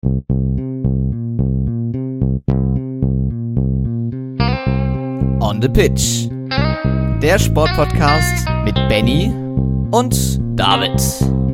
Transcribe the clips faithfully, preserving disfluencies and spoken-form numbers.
On the Pitch, der Sportpodcast mit Benny und David.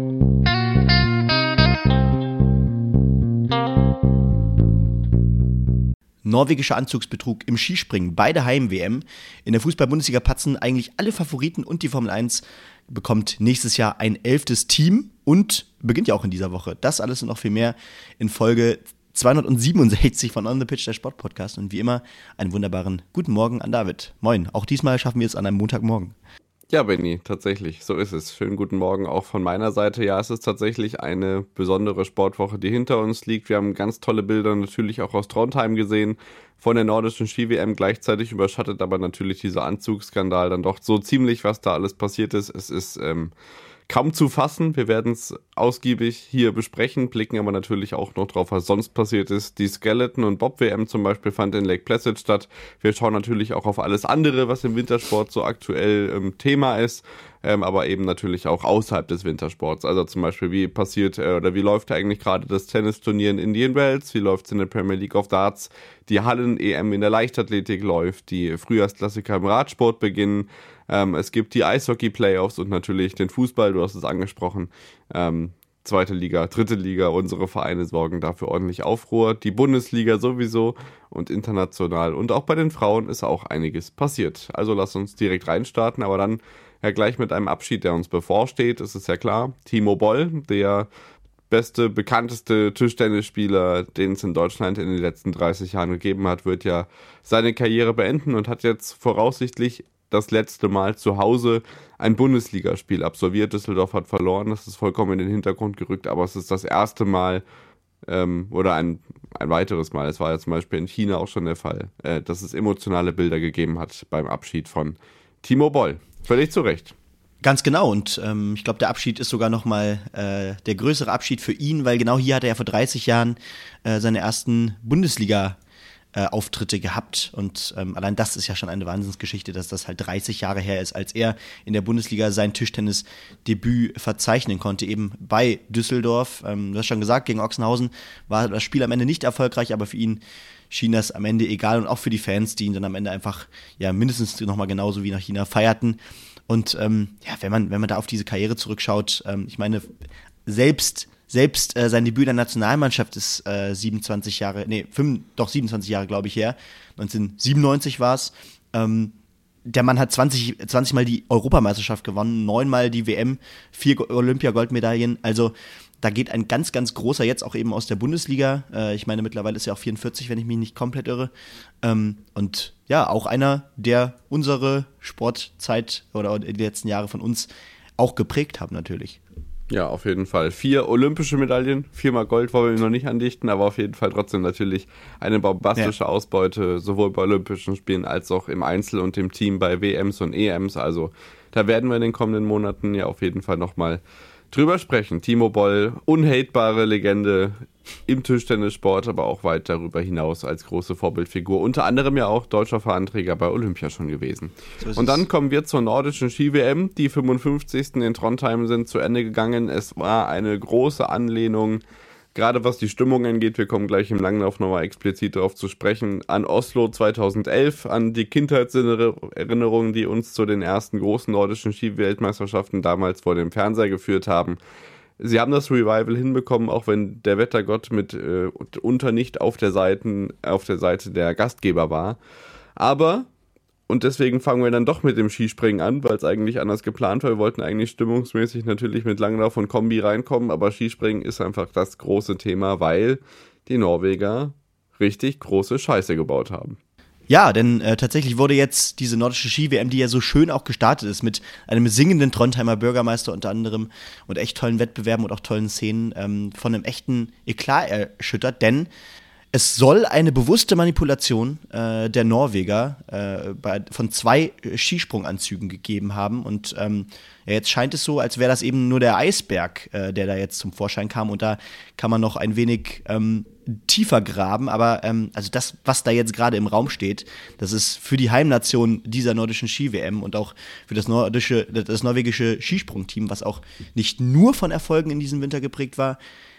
Norwegischer Anzugsbetrug im Skispringen bei der Heim-W M. In der Fußball-Bundesliga patzen eigentlich alle Favoriten und die Formel eins bekommt nächstes Jahr ein elftes Team und beginnt ja auch in dieser Woche. Das alles und noch viel mehr in Folge zweihundertsiebenundsechzig von On the Pitch, der Sportpodcast. Und wie immer einen wunderbaren guten Morgen an David. Moin, auch diesmal schaffen wir es an einem Montagmorgen. Ja, Benni, tatsächlich, so ist es. Schönen guten Morgen auch von meiner Seite. Ja, es ist tatsächlich eine besondere Sportwoche, die hinter uns liegt. Wir haben ganz tolle Bilder natürlich auch aus Trondheim gesehen von der nordischen Ski-W M. Gleichzeitig überschattet aber natürlich dieser Anzugsskandal dann doch so ziemlich, was da alles passiert ist. Es ist ähm, kaum zu fassen. Wir werden es ausgiebig hier besprechen, blicken aber natürlich auch noch drauf, was sonst passiert ist. Die Skeleton- und Bob-W M zum Beispiel fand in Lake Placid statt. Wir schauen natürlich auch auf alles andere, was im Wintersport so aktuell ähm, Thema ist, ähm, aber eben natürlich auch außerhalb des Wintersports. Also zum Beispiel, wie passiert äh, oder wie läuft eigentlich gerade das Tennisturnier in Indian Wells? Wie läuft es in der Premier League of Darts? Die Hallen-E M in der Leichtathletik läuft, die Frühjahrsklassiker im Radsport beginnen. Ähm, es gibt die Eishockey-Playoffs und natürlich den Fußball, du hast es angesprochen. Ähm, zweite Liga, dritte Liga, unsere Vereine sorgen dafür ordentlich Aufruhr. Die Bundesliga sowieso und international. Und auch bei den Frauen ist auch einiges passiert. Also lass uns direkt reinstarten, aber dann ja gleich mit einem Abschied, der uns bevorsteht. Es ist ja klar, Timo Boll, der beste, bekannteste Tischtennisspieler, den es in Deutschland in den letzten dreißig Jahren gegeben hat, wird ja seine Karriere beenden und hat jetzt voraussichtlich das letzte Mal zu Hause ein Bundesligaspiel absolviert. Düsseldorf hat verloren, das ist vollkommen in den Hintergrund gerückt, aber es ist das erste Mal ähm, oder ein, ein weiteres Mal, es war ja zum Beispiel in China auch schon der Fall, äh, dass es emotionale Bilder gegeben hat beim Abschied von Timo Boll. Völlig zu Recht. Ganz genau und ähm, ich glaube, der Abschied ist sogar nochmal äh, der größere Abschied für ihn, weil genau hier hat er ja vor dreißig Jahren äh, seine ersten Bundesliga äh, Auftritte gehabt und ähm, allein das ist ja schon eine Wahnsinnsgeschichte, dass das halt dreißig Jahre her ist, als er in der Bundesliga sein Tischtennis-Debüt verzeichnen konnte, eben bei Düsseldorf. Ähm, du hast schon gesagt, gegen Ochsenhausen war das Spiel am Ende nicht erfolgreich, aber für ihn schien das am Ende egal und auch für die Fans, die ihn dann am Ende einfach ja mindestens nochmal genauso wie nach China feierten. Und ähm, ja, wenn man, wenn man da auf diese Karriere zurückschaut, ähm, ich meine, selbst, selbst äh, sein Debüt in der Nationalmannschaft ist äh, siebenundzwanzig Jahre, nee, fünf, doch siebenundzwanzig Jahre, glaube ich, her. neunzehnhundertsiebenundneunzig war es. Ähm, der Mann hat zwanzig, zwanzig Mal die Europameisterschaft gewonnen, neunmal die W M, vier Olympia-Goldmedaillen. Also da geht ein ganz, ganz großer jetzt auch eben aus der Bundesliga. Äh, ich meine, mittlerweile ist er auch vierundvierzig, wenn ich mich nicht komplett irre. Ähm, und ja, auch einer, der unsere Sportzeit oder die letzten Jahre von uns auch geprägt haben natürlich. Ja, auf jeden Fall. Vier olympische Medaillen, viermal Gold wollen wir ihm noch nicht andichten, aber auf jeden Fall trotzdem natürlich eine bombastische ja. Ausbeute, sowohl bei Olympischen Spielen als auch im Einzel und im Team bei W Ms und E Ms. Also da werden wir in den kommenden Monaten ja auf jeden Fall nochmal drüber sprechen. Timo Boll, unhaterbare Legende im Tischtennissport, aber auch weit darüber hinaus als große Vorbildfigur. Unter anderem ja auch deutscher Fahnenträger bei Olympia schon gewesen. So und dann kommen wir zur nordischen Ski-W M. Die fünfundfünfzigsten in Trondheim sind zu Ende gegangen. Es war eine große Anlehnung, gerade was die Stimmung angeht, wir kommen gleich im Langlauf nochmal explizit darauf zu sprechen, an Oslo zweitausendelf, an die Kindheitserinnerungen, die uns zu den ersten großen nordischen Ski-Weltmeisterschaften damals vor dem Fernseher geführt haben. Sie haben das Revival hinbekommen, auch wenn der Wettergott mit äh, unter nicht auf der Seite, auf der Seite der Gastgeber war. Aber, und deswegen fangen wir dann doch mit dem Skispringen an, weil es eigentlich anders geplant war. Wir wollten eigentlich stimmungsmäßig natürlich mit Langlauf und Kombi reinkommen, aber Skispringen ist einfach das große Thema, weil die Norweger richtig große Scheiße gebaut haben. Ja, denn äh, tatsächlich wurde jetzt diese nordische Ski-W M, die ja so schön auch gestartet ist, mit einem singenden Trondheimer Bürgermeister unter anderem und echt tollen Wettbewerben und auch tollen Szenen, ähm, von einem echten Eklat erschüttert, denn es soll eine bewusste Manipulation äh, der Norweger äh, bei, von zwei Skisprunganzügen gegeben haben und ähm, ja, jetzt scheint es so, als wäre das eben nur der Eisberg, äh, der da jetzt zum Vorschein kam und da kann man noch ein wenig ähm, tiefer graben, aber ähm, also das, was da jetzt gerade im Raum steht, das ist für die Heimnation dieser nordischen Ski-W M und auch für das nordische, das norwegische Skisprungteam, was auch nicht nur von Erfolgen in diesem Winter geprägt war,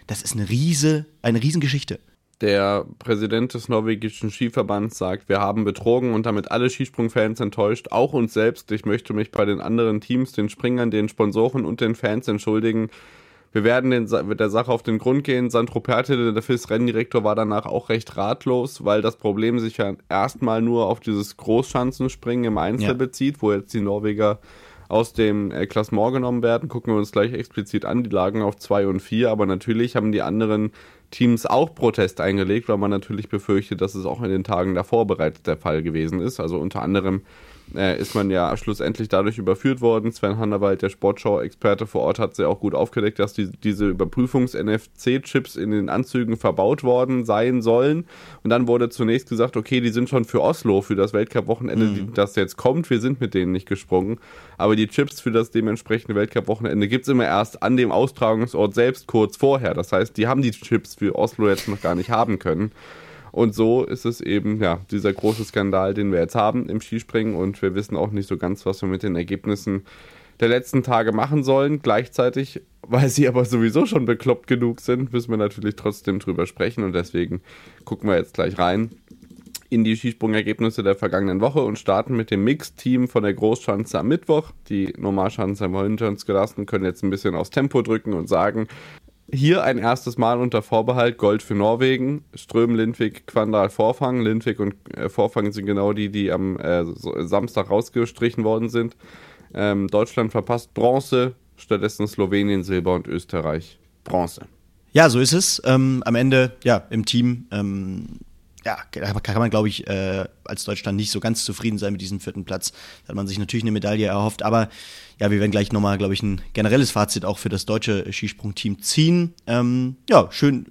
das ist eine riese, eine Riesengeschichte. Der Präsident des norwegischen Skiverbands sagt, wir haben betrogen und damit alle Skisprungfans enttäuscht, auch uns selbst. Ich möchte mich bei den anderen Teams, den Springern, den Sponsoren und den Fans entschuldigen. Wir werden den, der Sache auf den Grund gehen. Sandro Pertile, der F I S-Renndirektor, war danach auch recht ratlos, weil das Problem sich ja erstmal nur auf dieses Großschanzenspringen im Einzel ja. bezieht, wo jetzt die Norweger aus dem äh, Klassement genommen werden. Gucken wir uns gleich explizit an, die lagen auf zwei und vier, aber natürlich haben die anderen Teams auch Protest eingelegt, weil man natürlich befürchtet, dass es auch in den Tagen davor bereits der Fall gewesen ist. Also unter anderem äh, ist man ja schlussendlich dadurch überführt worden. Sven Hannawald, der Sportschau-Experte vor Ort, hat sehr auch gut aufgedeckt, dass die, diese Überprüfungs-N F C-Chips in den Anzügen verbaut worden sein sollen. Und dann wurde zunächst gesagt, okay, die sind schon für Oslo, für das Weltcup-Wochenende, mhm. das jetzt kommt. Wir sind mit denen nicht gesprungen. Aber die Chips für das dementsprechende Weltcup-Wochenende gibt es immer erst an dem Austragungsort selbst kurz vorher. Das heißt, die haben die Chips für Oslo jetzt noch gar nicht haben können. Und so ist es eben, ja, dieser große Skandal, den wir jetzt haben im Skispringen. Und wir wissen auch nicht so ganz, was wir mit den Ergebnissen der letzten Tage machen sollen. Gleichzeitig, weil sie aber sowieso schon bekloppt genug sind, müssen wir natürlich trotzdem drüber sprechen. Und deswegen gucken wir jetzt gleich rein in die Skisprungergebnisse der vergangenen Woche und starten mit dem Mixteam von der Großschanze am Mittwoch. Die Normalschanze haben wir hinter uns gelassen, können jetzt ein bisschen aufs Tempo drücken und sagen, hier ein erstes Mal unter Vorbehalt Gold für Norwegen. Ström, Lindvik, Kvandal, Forfang. Lindvik und äh, Forfang sind genau die, die am äh, Samstag rausgestrichen worden sind. Ähm, Deutschland verpasst Bronze, stattdessen Slowenien Silber und Österreich Bronze. Ja, so ist es. Ähm, am Ende, ja, im Team, ähm, ja, da kann man, glaube ich, äh, als Deutschland nicht so ganz zufrieden sein mit diesem vierten Platz. Da hat man sich natürlich eine Medaille erhofft, aber ja, wir werden gleich nochmal, glaube ich, ein generelles Fazit auch für das deutsche Skisprungteam ziehen. Ähm, ja, schön.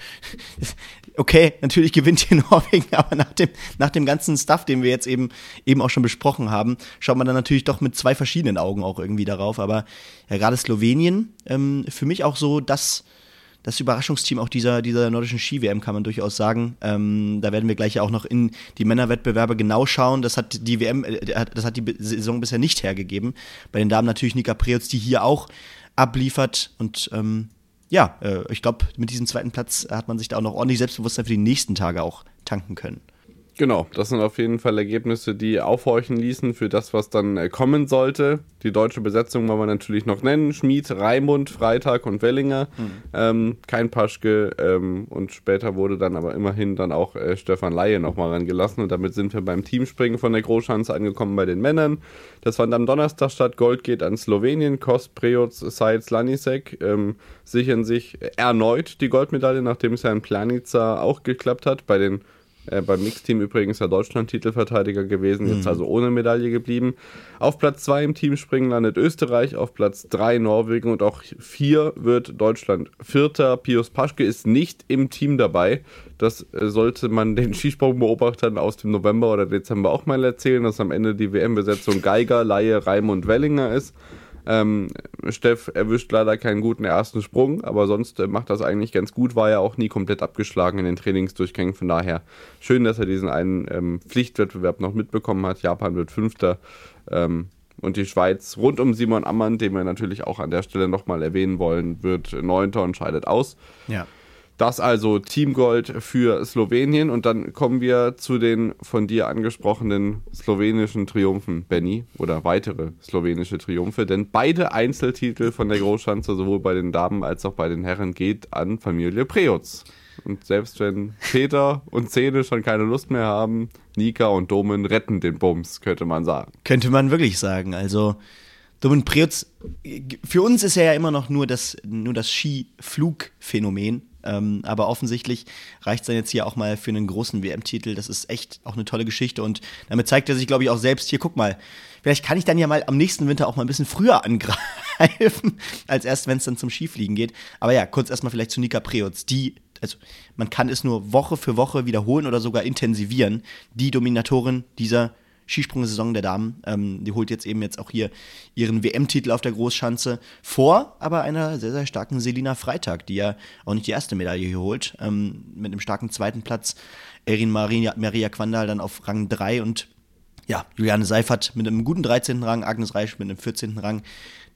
Okay, natürlich gewinnt hier Norwegen, aber nach dem, nach dem ganzen Stuff, den wir jetzt eben, eben auch schon besprochen haben, schaut man dann natürlich doch mit zwei verschiedenen Augen auch irgendwie darauf. Aber ja, gerade Slowenien, ähm, für mich auch so das, das Überraschungsteam auch dieser, dieser nordischen Ski-W M, kann man durchaus sagen. Ähm, da werden wir gleich auch noch in die Männerwettbewerbe genau schauen. Das hat die W M, äh, das hat die Saison bisher nicht hergegeben. Bei den Damen natürlich Nika Preutz, die hier auch abliefert. Und ähm, ja, äh, ich glaube, mit diesem zweiten Platz hat man sich da auch noch ordentlich Selbstbewusstsein für die nächsten Tage auch tanken können. Genau, das sind auf jeden Fall Ergebnisse, die aufhorchen ließen für das, was dann äh, kommen sollte. Die deutsche Besetzung wollen wir natürlich noch nennen. Schmid, Raimund, Freitag und Wellinger. Mhm. Ähm, kein Paschke. Ähm, und später wurde dann aber immerhin dann auch äh, Stefan Laie nochmal rangelassen. Und damit sind wir beim Teamspringen von der Großschanze angekommen bei den Männern. Das fand am Donnerstag statt. Gold geht an Slowenien. Kos, Preutz, Seitz, Lanisek ähm, sichern sich erneut die Goldmedaille, nachdem es ja in Planica auch geklappt hat. Bei den Äh, beim Mixteam übrigens der Deutschland-Titelverteidiger gewesen, jetzt mhm. also ohne Medaille geblieben. Auf Platz zwei im Teamspringen landet Österreich, auf Platz drei Norwegen und auch vier wird Deutschland Vierter. Pius Paschke ist nicht im Team dabei. Das äh, sollte man den Skisprungbeobachtern aus dem November oder Dezember auch mal erzählen, dass am Ende die W M-Besetzung Geiger, Laie, Raimund, Wellinger ist. Ähm, Steff erwischt leider keinen guten ersten Sprung, aber sonst äh, macht das eigentlich ganz gut, war ja auch nie komplett abgeschlagen in den Trainingsdurchgängen, von daher schön, dass er diesen einen ähm, Pflichtwettbewerb noch mitbekommen hat. Japan wird Fünfter ähm, und die Schweiz rund um Simon Ammann, den wir natürlich auch an der Stelle nochmal erwähnen wollen, wird Neunter und scheidet aus. Ja. Das also Teamgold für Slowenien und dann kommen wir zu den von dir angesprochenen slowenischen Triumphen, Benny, oder weitere slowenische Triumphe, denn beide Einzeltitel von der Großschanze, sowohl bei den Damen als auch bei den Herren, geht an Familie Preutz. Und selbst wenn Peter und Zene schon keine Lust mehr haben, Nika und Domen retten den Bums, könnte man sagen. Könnte man wirklich sagen, also Domen Preutz, für uns ist er ja immer noch nur das, nur das Skiflugphänomen. Ähm, aber offensichtlich reicht es dann jetzt hier auch mal für einen großen W M-Titel. Das ist echt auch eine tolle Geschichte und damit zeigt er sich, glaube ich, auch selbst, hier, guck mal, vielleicht kann ich dann ja mal am nächsten Winter auch mal ein bisschen früher angreifen, als erst, wenn es dann zum Skifliegen geht. Aber ja, kurz erstmal vielleicht zu Nika Preutz, die, also man kann es nur Woche für Woche wiederholen oder sogar intensivieren, die Dominatorin dieser Skisprung-Saison der Damen. Ähm, die holt jetzt eben jetzt auch hier ihren W M-Titel auf der Großschanze vor, aber einer sehr, sehr starken Selina Freitag, die ja auch nicht die erste Medaille hier holt. Ähm, mit einem starken zweiten Platz. Erin Maria, Maria Kvandal dann auf Rang drei und ja, Juliane Seifert mit einem guten dreizehnten Rang, Agnes Reisch mit einem vierzehnten Rang.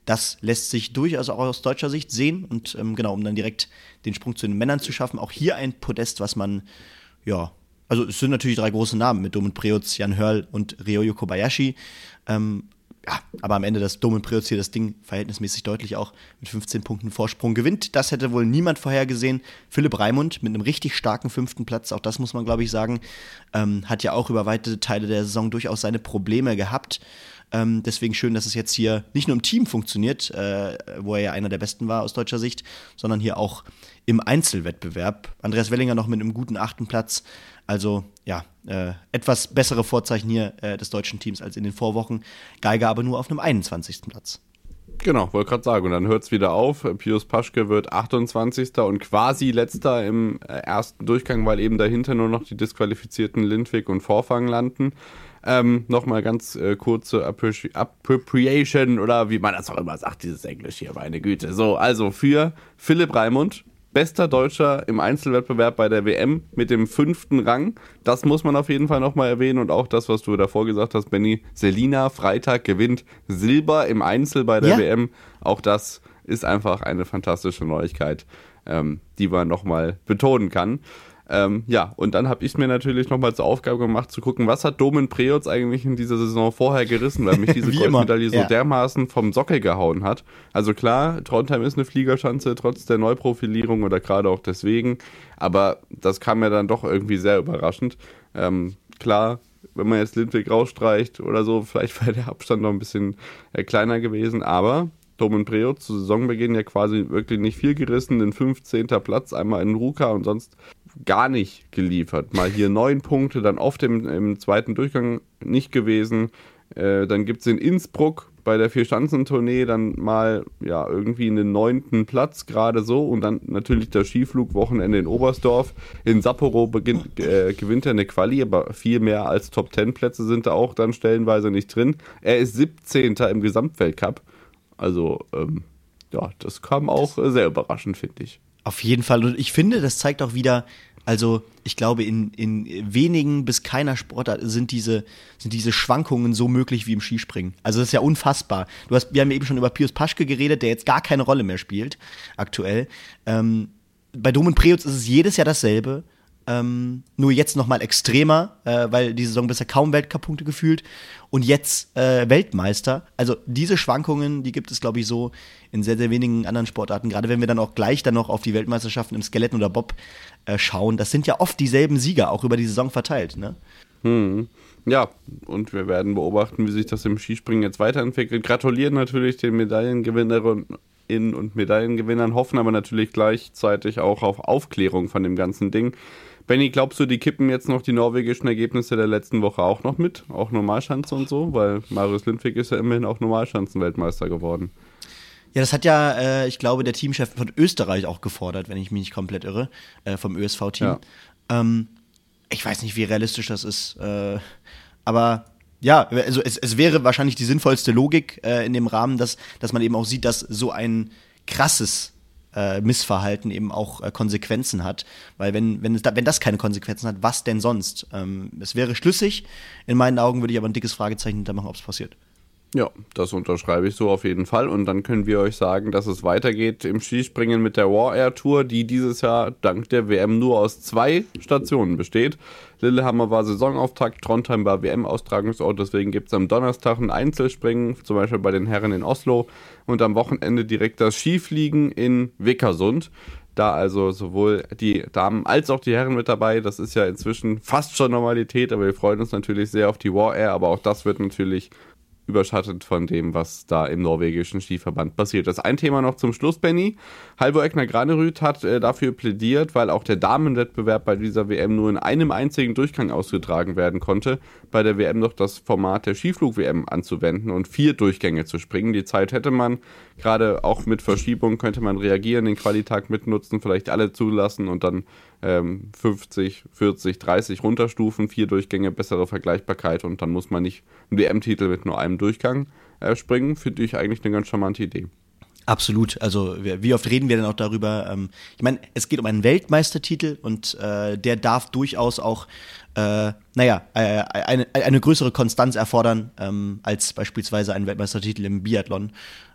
Das lässt sich durchaus auch aus deutscher Sicht sehen und ähm, genau, um dann direkt den Sprung zu den Männern zu schaffen. Auch hier ein Podest, was man, ja, also es sind natürlich drei große Namen mit Domen Preutz, Jan Hörl und Ryoyo Kobayashi. Ähm, ja, aber am Ende, dass Domen Preutz hier das Ding verhältnismäßig deutlich auch mit fünfzehn Punkten Vorsprung gewinnt, das hätte wohl niemand vorhergesehen. Philipp Raimund mit einem richtig starken fünften Platz, auch das muss man, glaube ich, sagen, ähm, hat ja auch über weite Teile der Saison durchaus seine Probleme gehabt. Ähm, deswegen schön, dass es jetzt hier nicht nur im Team funktioniert, äh, wo er ja einer der Besten war aus deutscher Sicht, sondern hier auch im Einzelwettbewerb. Andreas Wellinger noch mit einem guten achten Platz. Also ja, äh, etwas bessere Vorzeichen hier äh, des deutschen Teams als in den Vorwochen. Geiger aber nur auf einem einundzwanzigsten Platz. Genau, wollte gerade sagen. Und dann hört es wieder auf. Pius Paschke wird achtundzwanzigster und quasi letzter im äh, ersten Durchgang, weil eben dahinter nur noch die disqualifizierten Lindwig und Vorfang landen. Ähm, Nochmal ganz äh, kurze Appre- Appropriation oder wie man das auch immer sagt, dieses Englisch hier, meine Güte. So, also für Philipp Raimund, bester Deutscher im Einzelwettbewerb bei der W M mit dem fünften Rang. Das muss man auf jeden Fall nochmal erwähnen. Und auch das, was du davor gesagt hast, Benny, Selina Freitag gewinnt Silber im Einzel bei der ja. W M. Auch das ist einfach eine fantastische Neuigkeit, ähm, die man nochmal betonen kann. Ähm, ja, und dann habe ich mir natürlich nochmal zur Aufgabe gemacht, zu gucken, was hat Domen Preutz eigentlich in dieser Saison vorher gerissen, weil mich diese Goldmedaille so ja. dermaßen vom Sockel gehauen hat. Also klar, Trondheim ist eine Fliegerschanze, trotz der Neuprofilierung oder gerade auch deswegen, aber das kam mir dann doch irgendwie sehr überraschend. Ähm, klar, wenn man jetzt Lindwig rausstreicht oder so, vielleicht wäre der Abstand noch ein bisschen äh, kleiner gewesen, aber Domen Preutz zu Saisonbeginn ja quasi wirklich nicht viel gerissen, den fünfzehnten Platz, einmal in Ruka und sonst gar nicht geliefert. Mal hier neun Punkte, dann oft im, im zweiten Durchgang nicht gewesen. Äh, dann gibt es in Innsbruck bei der Vier-Schanzentournee dann mal ja irgendwie einen neunten Platz gerade so und dann natürlich das Skiflugwochenende in Oberstdorf. In Sapporo beginnt, äh, gewinnt er eine Quali, aber viel mehr als Top-Zehn-Plätze sind da auch dann stellenweise nicht drin. Er ist siebzehnter im Gesamtweltcup. Also ähm, ja, das kam auch äh, sehr überraschend, finde ich. Auf jeden Fall. Und ich finde, das zeigt auch wieder, also ich glaube, in, in wenigen bis keiner Sportart sind diese, sind diese Schwankungen so möglich wie im Skispringen. Also das ist ja unfassbar. Du hast, wir haben eben schon über Pius Paschke geredet, der jetzt gar keine Rolle mehr spielt, aktuell. Ähm, bei Domen Preutz ist es jedes Jahr dasselbe. Ähm, nur jetzt nochmal extremer, äh, weil die Saison bisher kaum Weltcup-Punkte gefühlt und jetzt äh, Weltmeister. Also diese Schwankungen, die gibt es, glaube ich, so in sehr, sehr wenigen anderen Sportarten. Gerade wenn wir dann auch gleich dann noch auf die Weltmeisterschaften im Skeletten oder Bob äh, schauen. Das sind ja oft dieselben Sieger, auch über die Saison verteilt, ne? Hm. Ja, und wir werden beobachten, wie sich das im Skispringen jetzt weiterentwickelt. Gratulieren natürlich den Medaillengewinnerinnen und Medaillengewinnern, hoffen aber natürlich gleichzeitig auch auf Aufklärung von dem ganzen Ding. Benny, glaubst du, die kippen jetzt noch die norwegischen Ergebnisse der letzten Woche auch noch mit? Auch Normalschanze und so? Weil Marius Lindwig ist ja immerhin auch Normalschanzenweltmeister geworden. Ja, das hat ja, äh, ich glaube, der Teamchef von Österreich auch gefordert, wenn ich mich nicht komplett irre, äh, vom Ö S V-Team. Ja. Ähm, ich weiß nicht, wie realistisch das ist, äh, aber ja, also es, es wäre wahrscheinlich die sinnvollste Logik äh, in dem Rahmen, dass, dass man eben auch sieht, dass so ein krasses äh, Missverhalten eben auch äh, Konsequenzen hat. Weil wenn, wenn, es da, wenn das keine Konsequenzen hat, was denn sonst? Ähm, es wäre schlüssig. In meinen Augen würde ich aber ein dickes Fragezeichen hintermachen, ob es passiert. Ja, das unterschreibe ich so auf jeden Fall. Und dann können wir euch sagen, dass es weitergeht im Skispringen mit der War Air Tour, die dieses Jahr dank der W M nur aus zwei Stationen besteht. Lillehammer war Saisonauftakt, Trondheim war W M-Austragungsort, deswegen gibt es am Donnerstag ein Einzelspringen, zum Beispiel bei den Herren in Oslo und am Wochenende direkt das Skifliegen in Vikersund. Da also sowohl die Damen als auch die Herren mit dabei. Das ist ja inzwischen fast schon Normalität, aber wir freuen uns natürlich sehr auf die War Air, aber auch das wird natürlich überschattet von dem, was da im norwegischen Skiverband passiert ist. Ein Thema noch zum Schluss, Benny. Halvor Egner Granerüt hat äh, dafür plädiert, weil auch der Damenwettbewerb bei dieser W M nur in einem einzigen Durchgang ausgetragen werden konnte, bei der W M noch das Format der Skiflug-W M anzuwenden und vier Durchgänge zu springen. Die Zeit hätte man, gerade auch mit Verschiebung könnte man reagieren, den Qualitag mitnutzen, vielleicht alle zulassen und dann ähm, fünfzig, vierzig, dreißig runterstufen, vier Durchgänge, bessere Vergleichbarkeit und dann muss man nicht einen W M-Titel mit nur einem Durchgang äh, springen, finde ich eigentlich eine ganz charmante Idee. Absolut, also wie oft reden wir denn auch darüber, ähm, ich meine, es geht um einen Weltmeistertitel und äh, der darf durchaus auch, äh, naja, äh, eine, eine größere Konstanz erfordern ähm, als beispielsweise ein Weltmeistertitel im Biathlon.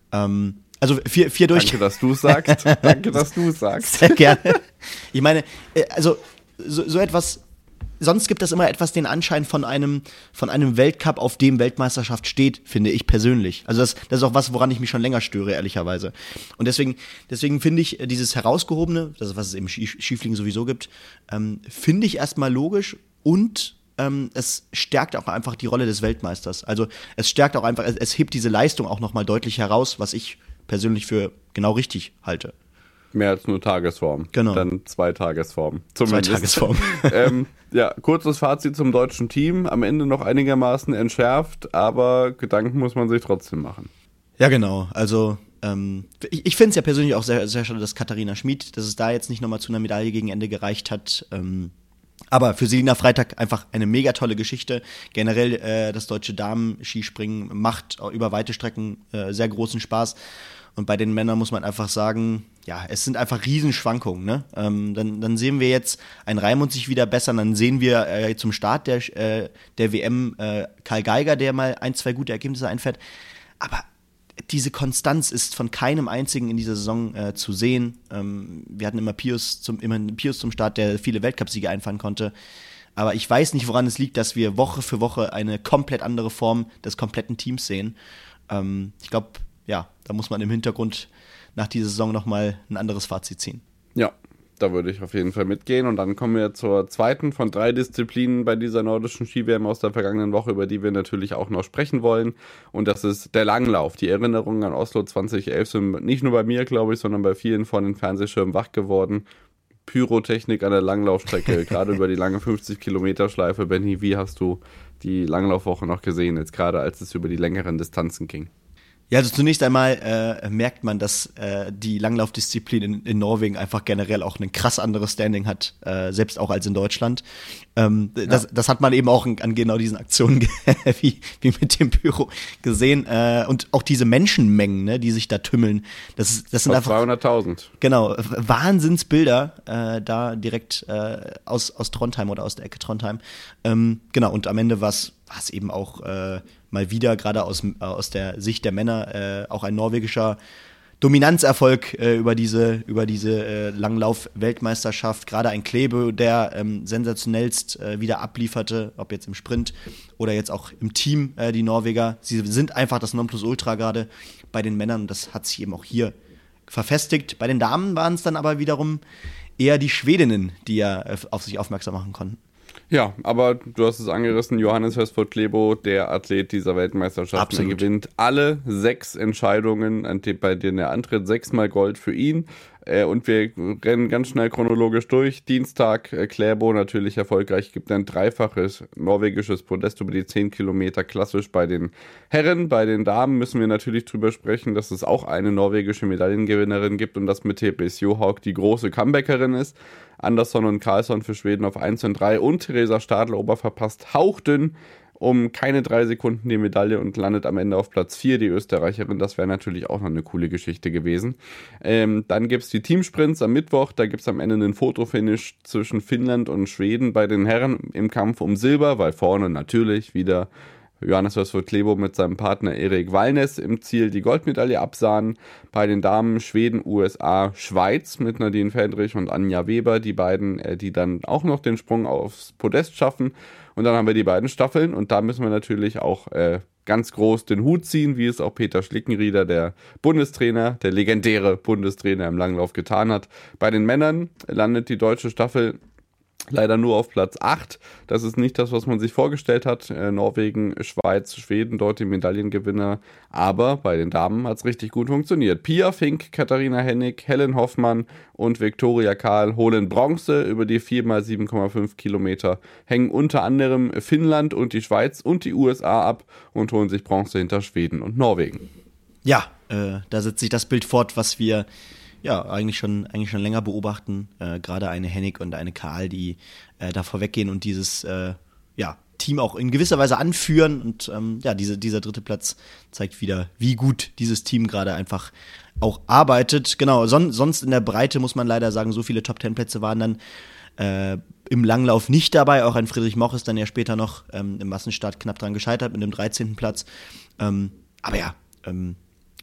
Ähm, also vier, vier durch. Danke, dass du es sagst. Danke, dass du es sagst. Sehr gerne. Ich meine, also so, so etwas, sonst gibt es immer etwas den Anschein von einem, von einem Weltcup, auf dem Weltmeisterschaft steht, finde ich persönlich. Also das, das ist auch was, woran ich mich schon länger störe, ehrlicherweise. Und deswegen, deswegen finde ich dieses Herausgehobene, das ist, was es im Skifliegen sowieso gibt, ähm, finde ich erstmal logisch und ähm, es stärkt auch einfach die Rolle des Weltmeisters. Also es stärkt auch einfach, es, es hebt diese Leistung auch nochmal deutlich heraus, was ich persönlich für genau richtig halte. Mehr als nur Tagesform. Genau. Dann zwei Tagesformen. Zumindest. Zwei Tagesformen. ähm, ja, kurzes Fazit zum deutschen Team. Am Ende noch einigermaßen entschärft, aber Gedanken muss man sich trotzdem machen. Ja, genau. Also ähm, ich, ich finde es ja persönlich auch sehr, sehr schade, dass Katharina Schmid, dass es da jetzt nicht nochmal zu einer Medaille gegen Ende gereicht hat. Ähm, aber für Selina Freitag einfach eine mega tolle Geschichte. Generell äh, das deutsche Damen-Skispringen macht über weite Strecken äh, sehr großen Spaß. Und bei den Männern muss man einfach sagen, ja, es sind einfach Riesenschwankungen. Ne? Ähm, dann, dann sehen wir jetzt ein Raimund sich wieder bessern, dann sehen wir äh, zum Start der, äh, der W M äh, Karl Geiger, der mal ein, zwei gute Ergebnisse einfährt. Aber diese Konstanz ist von keinem einzigen in dieser Saison äh, zu sehen. Ähm, wir hatten immer Pius zum, immer Pius zum Start, der viele Weltcupsiege einfahren konnte. Aber ich weiß nicht, woran es liegt, dass wir Woche für Woche eine komplett andere Form des kompletten Teams sehen. Ähm, ich glaube, ja, da muss man im Hintergrund nach dieser Saison nochmal ein anderes Fazit ziehen. Ja, da würde ich auf jeden Fall mitgehen. Und dann kommen wir zur zweiten von drei Disziplinen bei dieser nordischen Ski-W M aus der vergangenen Woche, über die wir natürlich auch noch sprechen wollen. Und das ist der Langlauf. Die Erinnerungen an Oslo zwanzig elf sind nicht nur bei mir, glaube ich, sondern bei vielen von den Fernsehschirmen wach geworden. Pyrotechnik an der Langlaufstrecke, gerade über die lange fünfzig-Kilometer-Schleife. Benni, wie hast du die Langlaufwoche noch gesehen, jetzt gerade als es über die längeren Distanzen ging? Ja, also zunächst einmal äh, merkt man, dass äh, die Langlaufdisziplin in, in Norwegen einfach generell auch ein krass anderes Standing hat, äh, selbst auch als in Deutschland. Ähm, ja. das, das hat man eben auch an genau diesen Aktionen wie, wie mit dem Pyro gesehen. Äh, und auch diese Menschenmengen, ne, die sich da tümmeln. Das, ist, das sind einfach zweihunderttausend. Genau, Wahnsinnsbilder äh, da direkt äh, aus, aus Trondheim oder aus der Ecke Trondheim. Ähm, genau, und am Ende war es eben auch äh, mal wieder, gerade aus, äh, aus der Sicht der Männer, äh, auch ein norwegischer Dominanzerfolg äh, über diese, über diese äh, Langlauf-Weltmeisterschaft. Gerade ein Klebe, der ähm, sensationellst äh, wieder ablieferte, ob jetzt im Sprint oder jetzt auch im Team, äh, die Norweger. Sie sind einfach das Nonplusultra gerade bei den Männern. Das hat sich eben auch hier verfestigt. Bei den Damen waren es dann aber wiederum eher die Schwedinnen, die ja äh, auf sich aufmerksam machen konnten. Ja, aber du hast es angerissen, Johannes Høsflot Klæbo, der Athlet dieser Weltmeisterschaft, der gewinnt alle sechs Entscheidungen, bei denen er antritt, sechsmal Gold für ihn. Und wir rennen ganz schnell chronologisch durch. Dienstag, Klæbo natürlich erfolgreich, gibt ein dreifaches norwegisches Podest über die zehn Kilometer, klassisch bei den Herren. Bei den Damen müssen wir natürlich drüber sprechen, dass es auch eine norwegische Medaillengewinnerin gibt und dass mit Therese Johaug die große Comebackerin ist. Andersson und Karlsson für Schweden auf eins und drei und Theresa Stadlober verpasst hauchdünn um keine drei Sekunden die Medaille und landet am Ende auf Platz vier, die Österreicherin. Das wäre natürlich auch noch eine coole Geschichte gewesen. Ähm, dann gibt es die Teamsprints am Mittwoch. Da gibt es am Ende einen Fotofinish zwischen Finnland und Schweden bei den Herren im Kampf um Silber, weil vorne natürlich wieder Johannes Høsflot Klæbo mit seinem Partner Erik Valnes im Ziel die Goldmedaille absahen. Bei den Damen Schweden, U S A, Schweiz mit Nadine Fendrich und Anja Weber, die beiden, äh, die dann auch noch den Sprung aufs Podest schaffen. Und dann haben wir die beiden Staffeln und da müssen wir natürlich auch äh, ganz groß den Hut ziehen, wie es auch Peter Schlickenrieder, der Bundestrainer, der legendäre Bundestrainer im Langlauf getan hat. Bei den Männern landet die deutsche Staffel leider nur auf Platz acht. Das ist nicht das, was man sich vorgestellt hat. Äh, Norwegen, Schweiz, Schweden, dort die Medaillengewinner. Aber bei den Damen hat es richtig gut funktioniert. Pia Fink, Katharina Hennig, Helen Hoffmann und Viktoria Karl holen Bronze über die vier mal sieben Komma fünf Kilometer. Hängen unter anderem Finnland und die Schweiz und die U S A ab und holen sich Bronze hinter Schweden und Norwegen. Ja, äh, da setzt sich das Bild fort, was wir ja, eigentlich schon, eigentlich schon länger beobachten. Äh, gerade eine Hennig und eine Karl, die äh, da vorweggehen und dieses äh, ja, Team auch in gewisser Weise anführen. Und ähm, ja, diese, dieser dritte Platz zeigt wieder, wie gut dieses Team gerade einfach auch arbeitet. Genau, son- sonst in der Breite muss man leider sagen, so viele Top-Ten-Plätze waren dann äh, im Langlauf nicht dabei. Auch ein Friedrich Moch ist dann ja später noch ähm, im Massenstart knapp dran gescheitert mit dem dreizehnten Platz. Ähm, aber ja, ähm,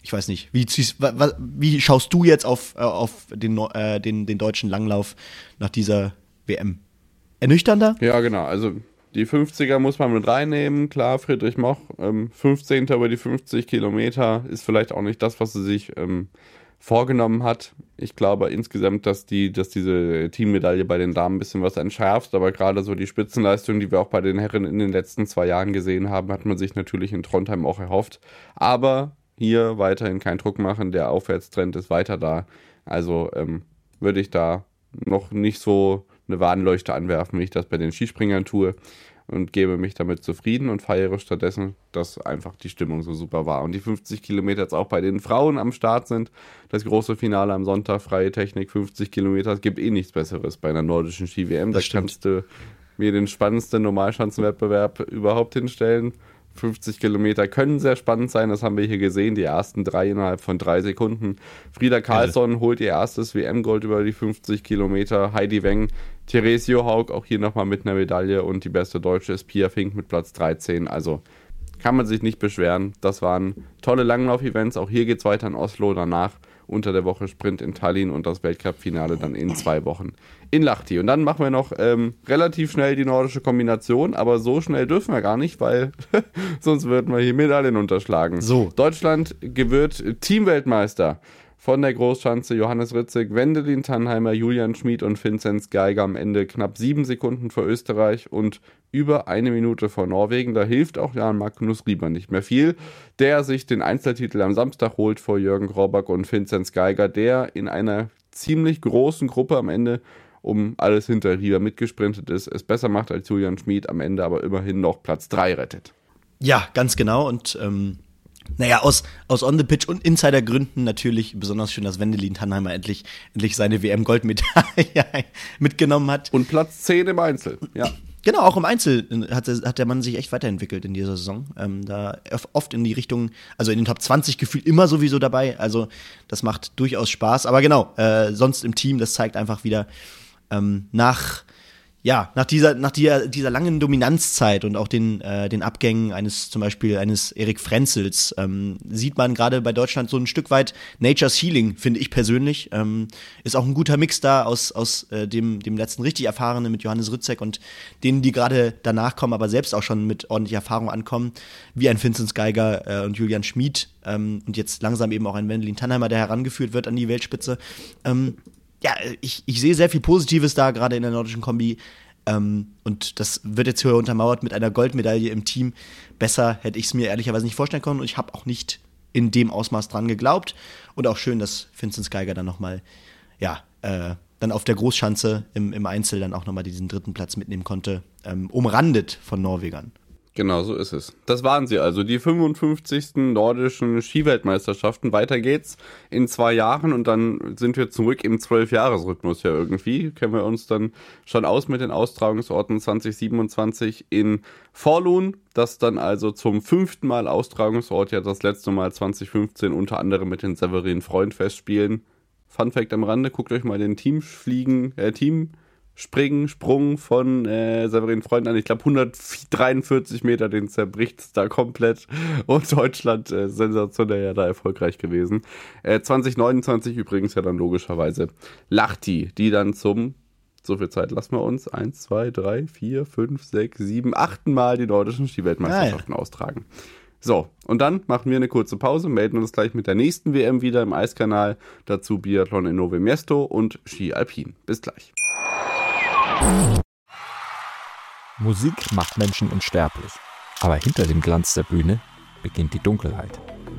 ich weiß nicht, wie, wie schaust du jetzt auf, auf den, äh, den, den deutschen Langlauf nach dieser W M? Ernüchternder? Ja, genau. Also die fünfziger muss man mit reinnehmen. Klar, Friedrich Moch, ähm, fünfzehnter über die fünfzig Kilometer ist vielleicht auch nicht das, was sie sich ähm, vorgenommen hat. Ich glaube insgesamt, dass die, dass diese Teammedaille bei den Damen ein bisschen was entschärft, aber gerade so die Spitzenleistung, die wir auch bei den Herren in den letzten zwei Jahren gesehen haben, hat man sich natürlich in Trondheim auch erhofft. Aber hier weiterhin kein Druck machen, der Aufwärtstrend ist weiter da. Also ähm, würde ich da noch nicht so eine Warnleuchte anwerfen, wie ich das bei den Skispringern tue, und gebe mich damit zufrieden und feiere stattdessen, dass einfach die Stimmung so super war. Und die fünfzig Kilometer jetzt auch bei den Frauen am Start sind. Das große Finale am Sonntag, freie Technik, fünfzig Kilometer. Es gibt eh nichts Besseres bei einer nordischen Ski-W M. Da kannst du mir den spannendsten Normalschanzenwettbewerb überhaupt hinstellen. fünfzig Kilometer können sehr spannend sein, das haben wir hier gesehen, die ersten drei innerhalb von drei Sekunden. Frida Karlsson ja. holt ihr erstes W M-Gold über die fünfzig Kilometer, Heidi Weng, Therese Johaug auch hier nochmal mit einer Medaille und die beste Deutsche ist Pia Fink mit Platz dreizehn, also kann man sich nicht beschweren. Das waren tolle Langlauf-Events, auch hier geht es weiter in Oslo, danach unter der Woche Sprint in Tallinn und das Weltcup-Finale dann in zwei Wochen in Lahti. Und dann machen wir noch ähm, relativ schnell die nordische Kombination, aber so schnell dürfen wir gar nicht, weil sonst würden wir hier Medaillen unterschlagen. So. Deutschland wird Teamweltmeister. Von der Großschanze Johannes Ritzig, Wendelin Tannheimer, Julian Schmid und Vinzenz Geiger am Ende knapp sieben Sekunden vor Österreich und über eine Minute vor Norwegen. Da hilft auch Jan Magnus Rieber nicht mehr viel, der sich den Einzeltitel am Samstag holt vor Jürgen Grobak und Vinzenz Geiger, der in einer ziemlich großen Gruppe am Ende um alles hinter Rieber mitgesprintet ist, es besser macht als Julian Schmid, am Ende aber immerhin noch Platz drei rettet. Ja, ganz genau und ähm Naja, aus, aus On-the-Pitch- und Insider-Gründen natürlich besonders schön, dass Wendelin Tannheimer endlich, endlich seine W M-Goldmedaille mitgenommen hat. Und Platz zehn im Einzel, ja. Genau, auch im Einzel hat, hat der Mann sich echt weiterentwickelt in dieser Saison. Ähm, da oft in die Richtung, also in den Top zwanzig gefühlt immer sowieso dabei. Also das macht durchaus Spaß. Aber genau, äh, sonst im Team, das zeigt einfach wieder ähm, nach... Ja, nach dieser, nach dieser, dieser langen Dominanzzeit und auch den, äh, den Abgängen eines, zum Beispiel eines Erik Frenzels, ähm, sieht man gerade bei Deutschland so ein Stück weit Nature's Healing, finde ich persönlich. Ähm, ist auch ein guter Mix da aus, aus äh, dem, dem letzten richtig Erfahrenen mit Johannes Rützek und denen, die gerade danach kommen, aber selbst auch schon mit ordentlicher Erfahrung ankommen, wie ein Vinzenz Geiger äh, und Julian Schmid ähm, und jetzt langsam eben auch ein Wendelin Tannheimer, der herangeführt wird an die Weltspitze. Ähm, Ja, ich, ich sehe sehr viel Positives da, gerade in der nordischen Kombi. Ähm, und das wird jetzt hier untermauert mit einer Goldmedaille im Team. Besser hätte ich es mir ehrlicherweise nicht vorstellen können. Und ich habe auch nicht in dem Ausmaß dran geglaubt. Und auch schön, dass Vinzenz Geiger dann nochmal, ja, äh, dann auf der Großschanze im, im Einzel dann auch nochmal diesen dritten Platz mitnehmen konnte. Ähm, umrandet von Norwegern. Genau, so ist es. Das waren sie also, die fünfundfünfzigsten nordischen Skiweltmeisterschaften. Weiter geht's in zwei Jahren und dann sind wir zurück im zwölf-Jahres-Rhythmus ja irgendwie. Kennen wir uns dann schon aus mit den Austragungsorten zwanzig siebenundzwanzig in Forlun, das dann also zum fünften Mal Austragungsort, ja das letzte Mal zwanzig fünfzehn unter anderem mit den Severin-Freund-Festspielen. Fun Fact am Rande, guckt euch mal den Teamfliegen, äh, Team Springen, Sprung von äh, Severin Freund an. Ich glaube hundertdreiundvierzig Meter, den zerbricht es da komplett. Und Deutschland äh, sensationell ja da erfolgreich gewesen. Äh, zwanzig neunundzwanzig übrigens ja dann logischerweise Lahti, die dann zum, so viel Zeit lassen wir uns, eins, zwei, drei, vier, fünf, sechs, sieben, achten Mal die nordischen Skiweltmeisterschaften ah, ja. austragen. So, und dann machen wir eine kurze Pause, melden uns gleich mit der nächsten W M wieder im Eiskanal. Dazu Biathlon in Nove Mesto und Ski Alpin. Bis gleich. Musik macht Menschen unsterblich, aber hinter dem Glanz der Bühne beginnt die Dunkelheit.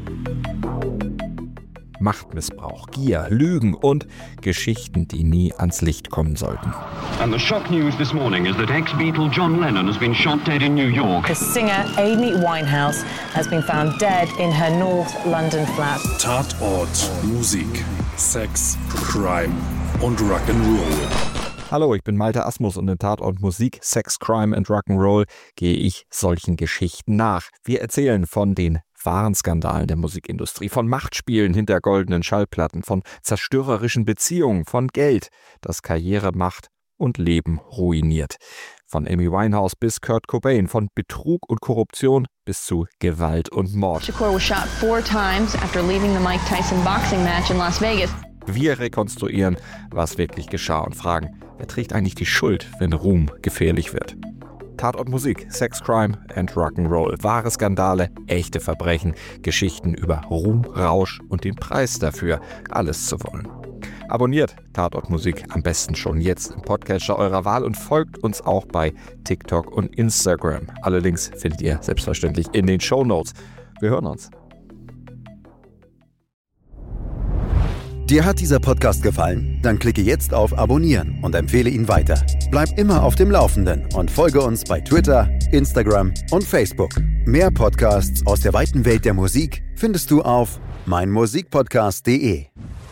Machtmissbrauch, Gier, Lügen und Geschichten, die nie ans Licht kommen sollten. And the shock news this morning is that ex-Beatle John Lennon has been shot dead in New York. The singer Amy Winehouse has been found dead in her North London flat. Tatort Musik, Sex, Crime und Rock'n'Roll. Hallo, ich bin Malte Asmus und in Tatort Musik, Sex, Crime and Rock'n'Roll gehe ich solchen Geschichten nach. Wir erzählen von den wahren Skandalen der Musikindustrie, von Machtspielen hinter goldenen Schallplatten, von zerstörerischen Beziehungen, von Geld, das Karriere macht und Leben ruiniert. Von Amy Winehouse bis Kurt Cobain, von Betrug und Korruption bis zu Gewalt und Mord. Shakur was shot four times after leaving the Mike Tyson boxing match in Las Vegas. Wir rekonstruieren, was wirklich geschah und fragen, wer trägt eigentlich die Schuld, wenn Ruhm gefährlich wird? Tatort Musik, Sex, Crime and Rock'n'Roll. Wahre Skandale, echte Verbrechen, Geschichten über Ruhm, Rausch und den Preis dafür, alles zu wollen. Abonniert Tatort Musik am besten schon jetzt im Podcatcher eurer Wahl und folgt uns auch bei TikTok und Instagram. Alle Links findet ihr selbstverständlich in den Shownotes. Wir hören uns. Dir hat dieser Podcast gefallen? Dann klicke jetzt auf Abonnieren und empfehle ihn weiter. Bleib immer auf dem Laufenden und folge uns bei Twitter, Instagram und Facebook. Mehr Podcasts aus der weiten Welt der Musik findest du auf meinmusikpodcast punkt de.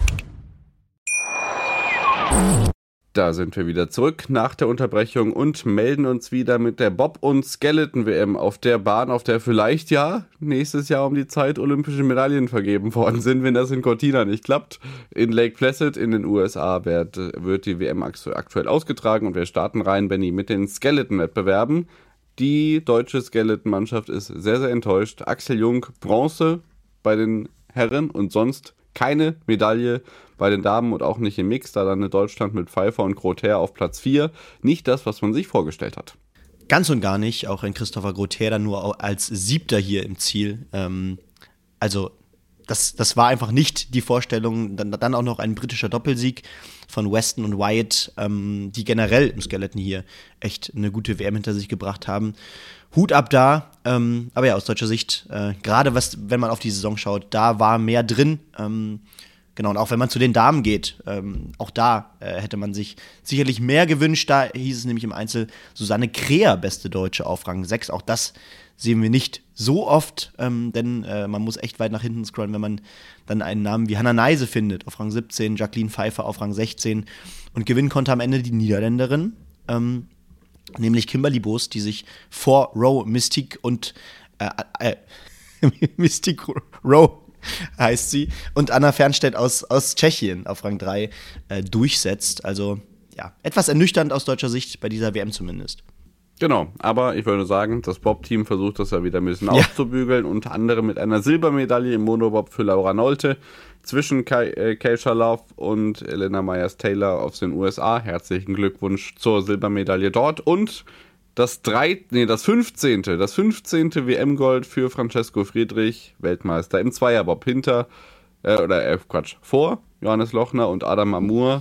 Da sind wir wieder zurück nach der Unterbrechung und melden uns wieder mit der Bob- und Skeleton-W M auf der Bahn, auf der vielleicht ja nächstes Jahr um die Zeit olympische Medaillen vergeben worden sind, wenn das in Cortina nicht klappt. In Lake Placid in den U S A wird, wird die W M aktuell ausgetragen und wir starten rein, Benny, mit den Skeleton-Wettbewerben. Die deutsche Skeleton-Mannschaft ist sehr, sehr enttäuscht. Axel Jung, Bronze bei den Herren und sonst keine Medaille bei den Damen und auch nicht im Mix. Da landet Deutschland mit Pfeiffer und Grother auf Platz vier. Nicht das, was man sich vorgestellt hat. Ganz und gar nicht. Auch ein Christopher Grother dann nur als Siebter hier im Ziel. Ähm, also das, das war einfach nicht die Vorstellung. Dann, dann auch noch ein britischer Doppelsieg von Weston und Wyatt, ähm, die generell im Skeleton hier echt eine gute W M hinter sich gebracht haben. Hut ab da, ähm, aber ja, aus deutscher Sicht, äh, gerade was, wenn man auf die Saison schaut, da war mehr drin. Ähm, genau, und auch wenn man zu den Damen geht, ähm, auch da äh, hätte man sich sicherlich mehr gewünscht. Da hieß es nämlich im Einzel Susanne Kreher, beste Deutsche auf Rang sechs. Auch das sehen wir nicht so oft, ähm, denn äh, man muss echt weit nach hinten scrollen, wenn man dann einen Namen wie Hannah Neise findet, auf Rang siebzehn, Jacqueline Pfeiffer auf Rang sechzehn. Und gewinnen konnte am Ende die Niederländerin, ähm, nämlich Kimberly Boos, die sich vor Rowe Mystique und äh, äh, Mystique Rowe heißt sie, und Anna Fernstedt aus, aus Tschechien auf Rang drei äh, durchsetzt. Also ja, etwas ernüchternd aus deutscher Sicht bei dieser W M zumindest. Genau, aber ich würde sagen, das Bob-Team versucht das ja wieder ein bisschen ja. aufzubügeln, unter anderem mit einer Silbermedaille im Monobob für Laura Nolte zwischen Keisha Love und Elena Myers-Taylor aus den U S A. Herzlichen Glückwunsch zur Silbermedaille dort und das drei, nee, das fünfzehnte, das fünfzehnte W M-Gold für Francesco Friedrich, Weltmeister im Zweierbob hinter, äh, oder äh, Quatsch, vor Johannes Lochner und Adam Amour,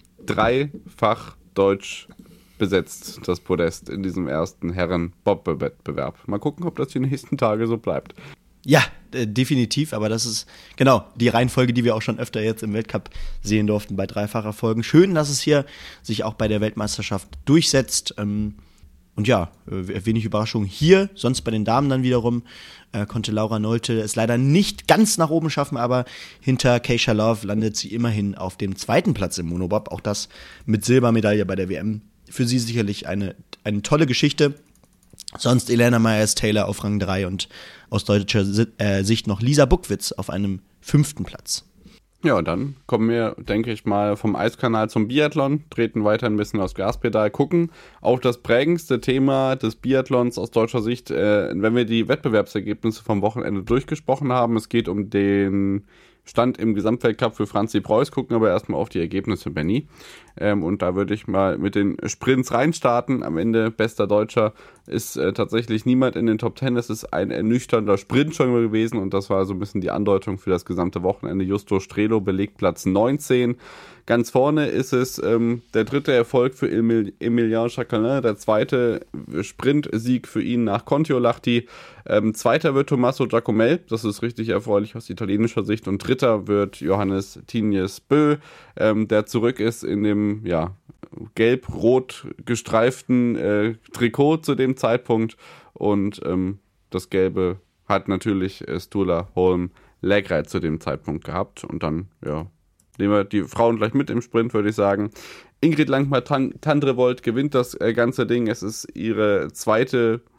dreifach deutsch besetzt, das Podest in diesem ersten Herren-Bob-Wettbewerb. Mal gucken, ob das die nächsten Tage so bleibt. Ja, äh, definitiv, aber das ist genau die Reihenfolge, die wir auch schon öfter jetzt im Weltcup sehen durften bei Dreifacherfolgen. Schön, dass es hier sich auch bei der Weltmeisterschaft durchsetzt. Ähm, und ja, äh, wenig Überraschung hier, sonst bei den Damen dann wiederum äh, konnte Laura Nolte es leider nicht ganz nach oben schaffen, aber hinter Keisha Love landet sie immerhin auf dem zweiten Platz im Monobob. Auch das mit Silbermedaille bei der W M. Für sie sicherlich eine, eine tolle Geschichte. Sonst Elena Myers-Taylor auf Rang drei und aus deutscher Sicht noch Lisa Buckwitz auf einem fünften Platz. Ja, und dann kommen wir, denke ich mal, vom Eiskanal zum Biathlon, treten weiter ein bisschen aufs Gaspedal, gucken auf das prägendste Thema des Biathlons aus deutscher Sicht, äh, wenn wir die Wettbewerbsergebnisse vom Wochenende durchgesprochen haben. Es geht um den Stand im Gesamtweltcup für Franzi Preuß, gucken aber erstmal auf die Ergebnisse, Benny. Ähm, und da würde ich mal mit den Sprints reinstarten. Am Ende bester Deutscher ist äh, tatsächlich niemand in den Top Ten. Es ist ein ernüchternder Sprint schon gewesen und das war so ein bisschen die Andeutung für das gesamte Wochenende. Justo Strelo belegt Platz neunzehn. Ganz vorne ist es ähm, der dritte Erfolg für Emil, Emilien Jacquelin, der zweite Sprintsieg für ihn nach Kontiolahti. Ähm, zweiter wird Tommaso Giacomel, das ist richtig erfreulich aus italienischer Sicht. Und dritter wird Johannes Tinius Bö, ähm, der zurück ist in dem ja, gelb-rot gestreiften äh, Trikot zu dem Zeitpunkt. Und ähm, das Gelbe hat natürlich äh, Sturla Holm Lägreit zu dem Zeitpunkt gehabt. Und dann, ja, nehmen wir die Frauen gleich mit im Sprint, würde ich sagen. Ingrid Langmar-Tandrevold gewinnt das äh, ganze Ding. Es ist ihre zweite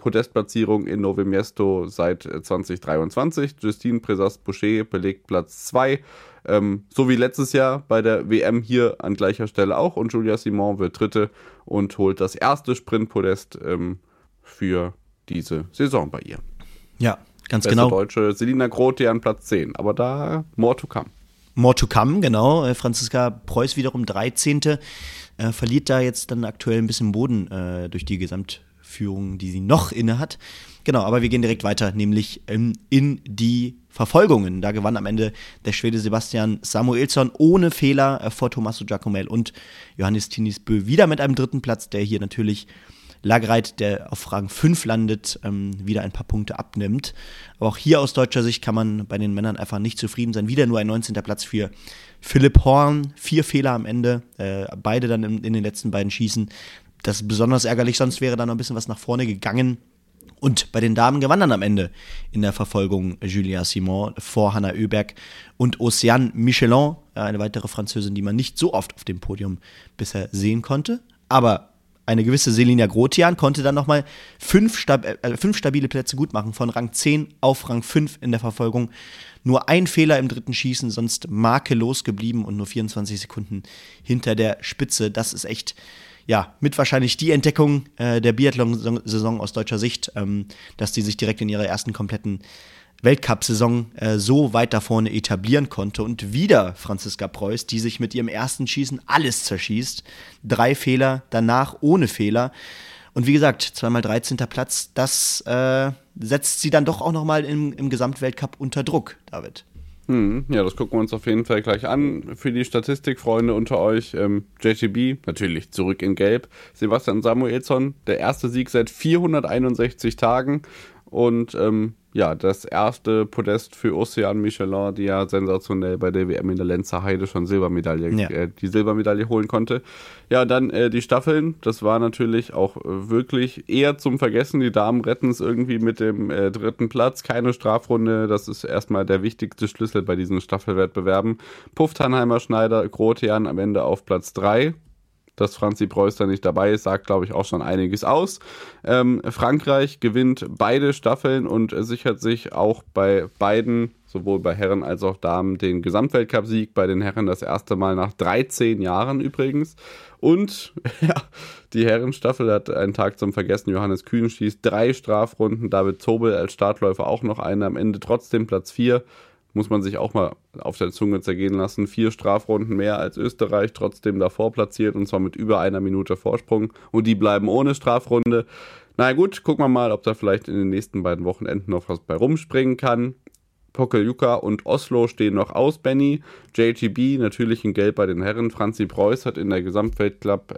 Podestplatzierung in Nove Mesto seit zwanzig dreiundzwanzig. Justine Présas-Boucher belegt Platz zwei, ähm, so wie letztes Jahr bei der W M hier an gleicher Stelle auch. Und Julia Simon wird Dritte und holt das erste Sprintpodest ähm, für diese Saison bei ihr. Ja, ganz Beste genau. Deutsche Selina Grote an Platz zehn, aber da more to come. More to come, genau. Äh, Franziska Preuß wiederum dreizehnte Äh, verliert da jetzt dann aktuell ein bisschen Boden äh, durch die Gesamtführung, die sie noch inne hat. Genau, aber wir gehen direkt weiter, nämlich ähm, in die Verfolgungen. Da gewann am Ende der Schwede Sebastian Samuelsson ohne Fehler äh, vor Tommaso Giacomel und Johannes Tinnisbø wieder mit einem dritten Platz, der hier natürlich Lagereit, der auf Rang fünf landet, ähm, wieder ein paar Punkte abnimmt. Aber auch hier aus deutscher Sicht kann man bei den Männern einfach nicht zufrieden sein. Wieder nur ein neunzehnter Platz für Philipp Horn. Vier Fehler am Ende, äh, beide dann in, in den letzten beiden Schießen. Das ist besonders ärgerlich, sonst wäre da noch ein bisschen was nach vorne gegangen. Und bei den Damen gewann dann am Ende in der Verfolgung Julia Simon vor Hannah Oeberg und Océane Michelin, eine weitere Französin, die man nicht so oft auf dem Podium bisher sehen konnte. Aber eine gewisse Selina Grotian konnte dann nochmal fünf, stab- äh, fünf stabile Plätze gut machen, von Rang zehn auf Rang fünf in der Verfolgung. Nur ein Fehler im dritten Schießen, sonst makellos geblieben und nur vierundzwanzig Sekunden hinter der Spitze. Das ist echt, ja, mit wahrscheinlich die Entdeckung äh, der Biathlon-Saison aus deutscher Sicht, ähm, dass die sich direkt in ihrer ersten kompletten Weltcup-Saison äh, so weit da vorne etablieren konnte. Und wieder Franziska Preuß, die sich mit ihrem ersten Schießen alles zerschießt. Drei Fehler, danach ohne Fehler. Und wie gesagt, zweimal dreizehnter Platz, das äh, setzt sie dann doch auch nochmal im, im Gesamtweltcup unter Druck, David. Hm, ja, das gucken wir uns auf jeden Fall gleich an. Für die Statistikfreunde unter euch, ähm, J T B, natürlich zurück in Gelb. Sebastian Samuelsson, der erste Sieg seit vierhunderteinundsechzig Tagen. Und ähm, ja, das erste Podest für Océane Michelin, die ja sensationell bei der W M in der Lenzer Heide schon Silbermedaille, ja. äh, die Silbermedaille holen konnte. Ja, dann äh, die Staffeln, das war natürlich auch äh, wirklich eher zum Vergessen. Die Damen retten es irgendwie mit dem äh, dritten Platz, keine Strafrunde, das ist erstmal der wichtigste Schlüssel bei diesen Staffelwettbewerben. Puff, Tannheimer, Schneider, Grotian am Ende auf Platz drei. Dass Franzi Preuß da nicht dabei ist, sagt, glaube ich, auch schon einiges aus. Ähm, Frankreich gewinnt beide Staffeln und sichert sich auch bei beiden, sowohl bei Herren als auch Damen, den Gesamtweltcup-Sieg. Bei den Herren das erste Mal nach dreizehn Jahren übrigens. Und ja, die Herrenstaffel hat einen Tag zum Vergessen. Johannes Kühn schießt drei Strafrunden, David Zobel als Startläufer auch noch eine, am Ende trotzdem Platz vier. Muss man sich auch mal auf der Zunge zergehen lassen. Vier Strafrunden mehr als Österreich, trotzdem davor platziert und zwar mit über einer Minute Vorsprung. Und die bleiben ohne Strafrunde. Na gut, gucken wir mal, ob da vielleicht in den nächsten beiden Wochenenden noch was bei rumspringen kann. Pokljuka und Oslo stehen noch aus, Benny. J T B natürlich in Gelb bei den Herren. Franzi Preuß hat in der Gesamtweltcup,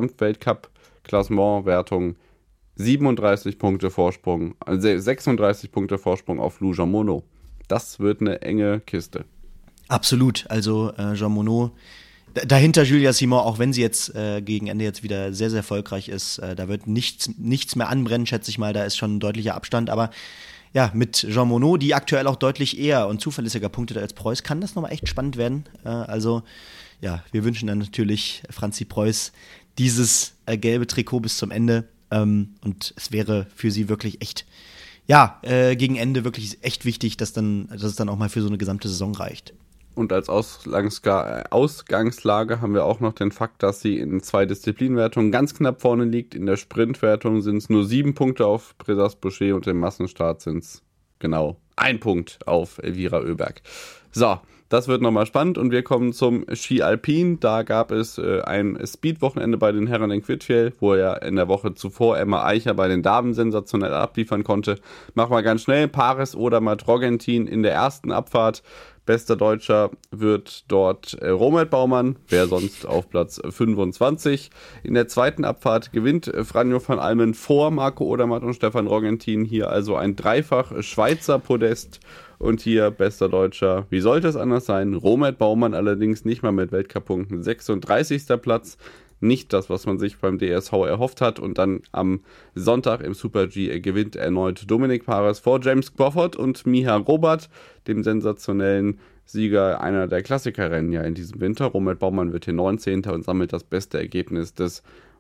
Gesamtweltcup-Klassementwertung siebenunddreißig Punkte Vorsprung, also sechsunddreißig Punkte Vorsprung auf Lou Jean Monod. Das wird eine enge Kiste. Absolut. Also äh, Jean Monod, d- dahinter Julia Simon, auch wenn sie jetzt äh, gegen Ende jetzt wieder sehr, sehr erfolgreich ist, äh, da wird nichts, nichts mehr anbrennen, schätze ich mal. Da ist schon ein deutlicher Abstand. Aber ja, mit Jean Monod, die aktuell auch deutlich eher und zuverlässiger punktet als Preuß, kann das nochmal echt spannend werden. Äh, also ja, wir wünschen dann natürlich Franzi Preuß dieses äh, gelbe Trikot bis zum Ende. Ähm, und es wäre für sie wirklich echt Ja, äh, gegen Ende wirklich echt wichtig, dass, dann, dass es dann auch mal für so eine gesamte Saison reicht. Und als Ausgangsga- Ausgangslage haben wir auch noch den Fakt, dass sie in zwei Disziplinwertungen ganz knapp vorne liegt. In der Sprintwertung sind es nur sieben Punkte auf Présas-Boucher und im Massenstart sind es genau ein Punkt auf Elvira Oeberg. So, das wird nochmal spannend und wir kommen zum Ski Alpin. Da gab es äh, ein Speed-Wochenende bei den Herren in Kvitfjell, wo ja in der Woche zuvor Emma Eicher bei den Damen sensationell abliefern konnte. Machen wir ganz schnell. Paris oder Matt-Rogentin in der ersten Abfahrt. Bester Deutscher wird dort äh, Robert Baumann, wer sonst auf Platz fünfundzwanzig. In der zweiten Abfahrt gewinnt äh, Franjo van Almen vor Marco Odermatt und Stefan Rogentin. Hier also ein dreifach Schweizer Podest. Und hier bester Deutscher, wie sollte es anders sein? Robert Baumann allerdings nicht mal mit Weltcup-Punkten. sechsunddreißigster Platz. Nicht das, was man sich beim D S V erhofft hat. Und dann am Sonntag im Super-G gewinnt erneut Dominik Paris vor James Crawford und Miha Robert, dem sensationellen Sieger einer der Klassikerrennen ja in diesem Winter. Robert Baumann wird hier neunzehnter und sammelt das beste Ergebnis des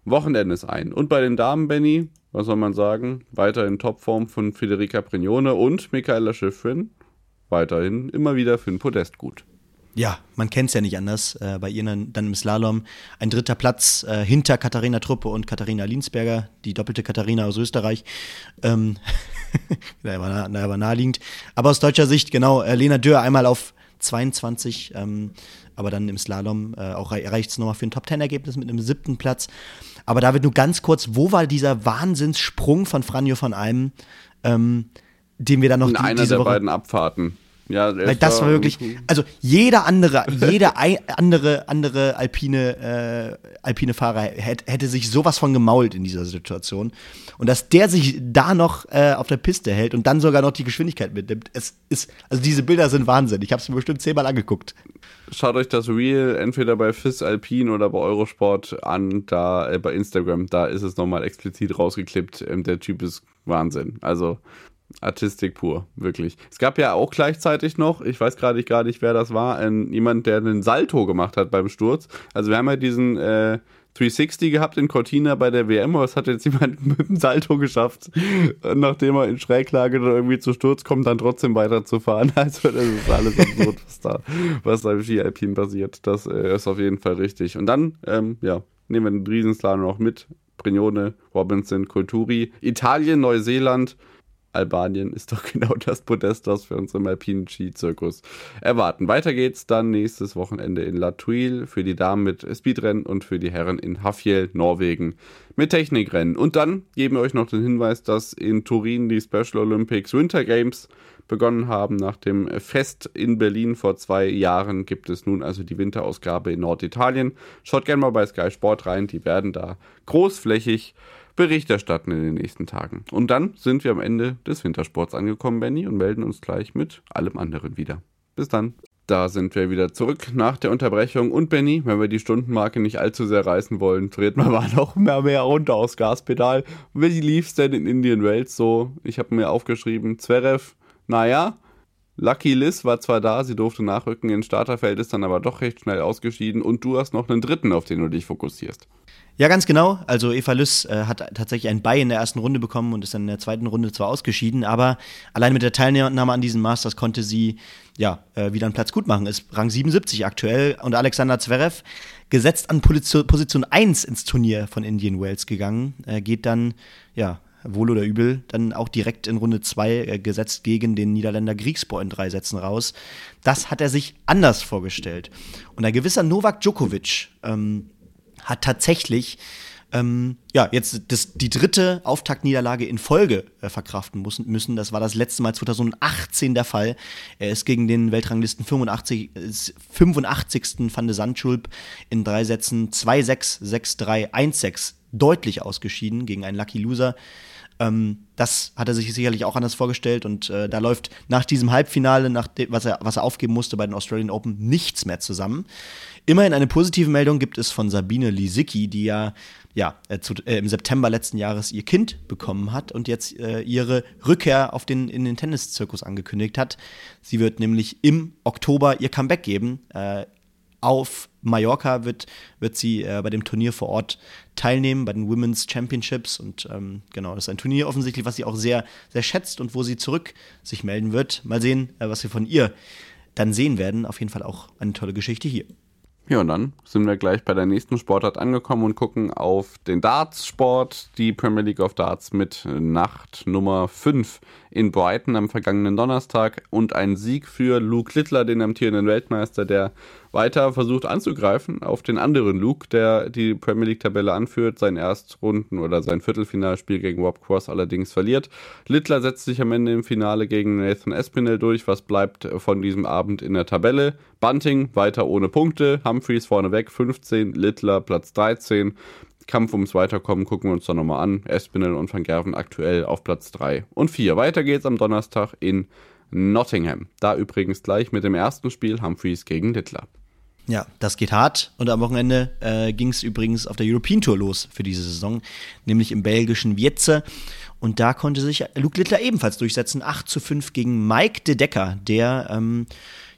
Wochenendes ein. Und bei den Damen, Benny, was soll man sagen? Weiter in Topform von Federica Brignone und Michaela Shiffrin. Weiterhin immer wieder für ein Podest gut. Ja, man kennt es ja nicht anders. Äh, bei ihr dann, dann im Slalom ein dritter Platz äh, hinter Katharina Truppe und Katharina Linsberger, die doppelte Katharina aus Österreich. Ähm, da war, da war naheliegend. Aber aus deutscher Sicht, genau, äh, Lena Dürr einmal auf zweiundzwanzig, ähm, aber dann im Slalom äh, auch reicht es nochmal für ein Top-Ten-Ergebnis mit einem siebten Platz. Aber David, nur ganz kurz, wo war dieser Wahnsinnssprung von Franjo von Alm, ähm, den wir dann noch in die, einer diese der Woche beiden Abfahrten. Ja, weil das war wirklich, also jeder andere, jeder ein, andere, andere alpine, äh, alpine Fahrer hätte, hätte sich sowas von gemault in dieser Situation. Und dass der sich da noch äh, auf der Piste hält und dann sogar noch die Geschwindigkeit mitnimmt, es ist, also diese Bilder sind Wahnsinn. Ich habe es mir bestimmt zehnmal angeguckt. Schaut euch das Reel entweder bei F I S Alpin oder bei Eurosport an, da äh, bei Instagram, da ist es nochmal explizit rausgeklippt. Ähm, der Typ ist Wahnsinn. Also Artistik pur, wirklich. Es gab ja auch gleichzeitig noch, ich weiß gerade gar nicht, wer das war, ein, jemand, der einen Salto gemacht hat beim Sturz. Also wir haben ja diesen äh, dreihundertsechzig gehabt in Cortina bei der W M, aber es hat jetzt jemand mit dem Salto geschafft, nachdem er in Schräglage oder irgendwie zu Sturz kommt, dann trotzdem weiterzufahren. Also das ist alles absurd, was da, was da im Ski-Alpin passiert. Das äh, ist auf jeden Fall richtig. Und dann, ähm, ja, nehmen wir den Riesenslalom noch mit. Brignone, Robinson, Kulturi, Italien, Neuseeland, Albanien ist doch genau das Podest, das wir uns im alpinen Skizirkus erwarten. Weiter geht's dann nächstes Wochenende in La Thuile für die Damen mit Speedrennen und für die Herren in Hafjell, Norwegen, mit Technikrennen. Und dann geben wir euch noch den Hinweis, dass in Turin die Special Olympics Winter Games begonnen haben. Nach dem Fest in Berlin vor zwei Jahren gibt es nun also die Winterausgabe in Norditalien. Schaut gerne mal bei Sky Sport rein, die werden da großflächig Bericht erstatten in den nächsten Tagen. Und dann sind wir am Ende des Wintersports angekommen, Benny, und melden uns gleich mit allem anderen wieder. Bis dann. Da sind wir wieder zurück nach der Unterbrechung. Und Benny, wenn wir die Stundenmarke nicht allzu sehr reißen wollen, treten wir mal noch mehr, mehr runter aufs Gaspedal. Wie lief's denn in Indian Wells so? Ich habe mir aufgeschrieben, Zverev, naja, Lucky Liz war zwar da, sie durfte nachrücken ins Starterfeld, ist dann aber doch recht schnell ausgeschieden. Und du hast noch einen dritten, auf den du dich fokussierst. Ja, ganz genau. Also Eva Lys äh, hat tatsächlich ein Bye in der ersten Runde bekommen und ist dann in der zweiten Runde zwar ausgeschieden, aber allein mit der Teilnahme an diesen Masters konnte sie ja äh, wieder einen Platz gut machen. Ist Rang siebenundsiebzig aktuell und Alexander Zverev, gesetzt an Position, Position eins ins Turnier von Indian Wells gegangen, äh, geht dann, ja, wohl oder übel, dann auch direkt in Runde zwei äh, gesetzt gegen den Niederländer Griekspoor in drei Sätzen raus. Das hat er sich anders vorgestellt. Und ein gewisser Novak Djokovic ähm, hat tatsächlich ähm, ja, jetzt das, die dritte Auftaktniederlage in Folge äh, verkraften müssen, müssen. Das war das letzte Mal zweitausendachtzehn der Fall. Er ist gegen den Weltranglisten fünfundachtzig, fünfundachtzigsten Van de Zandschulp in drei Sätzen zwei sechs, sechs drei, eins sechs deutlich ausgeschieden gegen einen Lucky Loser. Ähm, das hat er sich sicherlich auch anders vorgestellt und äh, da läuft nach diesem Halbfinale, nach dem, was er, was er aufgeben musste bei den Australian Open, nichts mehr zusammen. Immerhin eine positive Meldung gibt es von Sabine Lisicki, die ja, ja äh, zu, äh, im September letzten Jahres ihr Kind bekommen hat und jetzt äh, ihre Rückkehr auf den, in den Tenniszirkus angekündigt hat. Sie wird nämlich im Oktober ihr Comeback geben. Äh, Auf Mallorca wird, wird sie äh, bei dem Turnier vor Ort teilnehmen, bei den Women's Championships. Und ähm, genau, das ist ein Turnier offensichtlich, was sie auch sehr, sehr schätzt und wo sie zurück sich melden wird. Mal sehen, äh, was wir von ihr dann sehen werden. Auf jeden Fall auch eine tolle Geschichte hier. Ja, und dann sind wir gleich bei der nächsten Sportart angekommen und gucken auf den Darts-Sport, die Premier League of Darts mit Nacht Nummer fünf in Brighton am vergangenen Donnerstag und ein Sieg für Luke Littler, den amtierenden Weltmeister, der weiter versucht anzugreifen auf den anderen Luke, der die Premier League-Tabelle anführt, sein Erstrunden- oder sein Viertelfinalspiel gegen Rob Cross allerdings verliert. Littler setzt sich am Ende im Finale gegen Nathan Aspinall durch. Was bleibt von diesem Abend in der Tabelle? Bunting weiter ohne Punkte, Humphreys vorneweg fünfzehn, Littler Platz dreizehn. Kampf ums Weiterkommen gucken wir uns dann nochmal an. Aspinall und Van Gerven aktuell auf Platz drei und vier. Weiter geht's am Donnerstag in Nottingham. Da übrigens gleich mit dem ersten Spiel Humphreys gegen Littler. Ja, das geht hart. Und am Wochenende äh, ging es übrigens auf der European Tour los für diese Saison, nämlich im belgischen Wietze. Und da konnte sich Luke Littler ebenfalls durchsetzen. acht zu fünf gegen Mike de Decker, der ähm,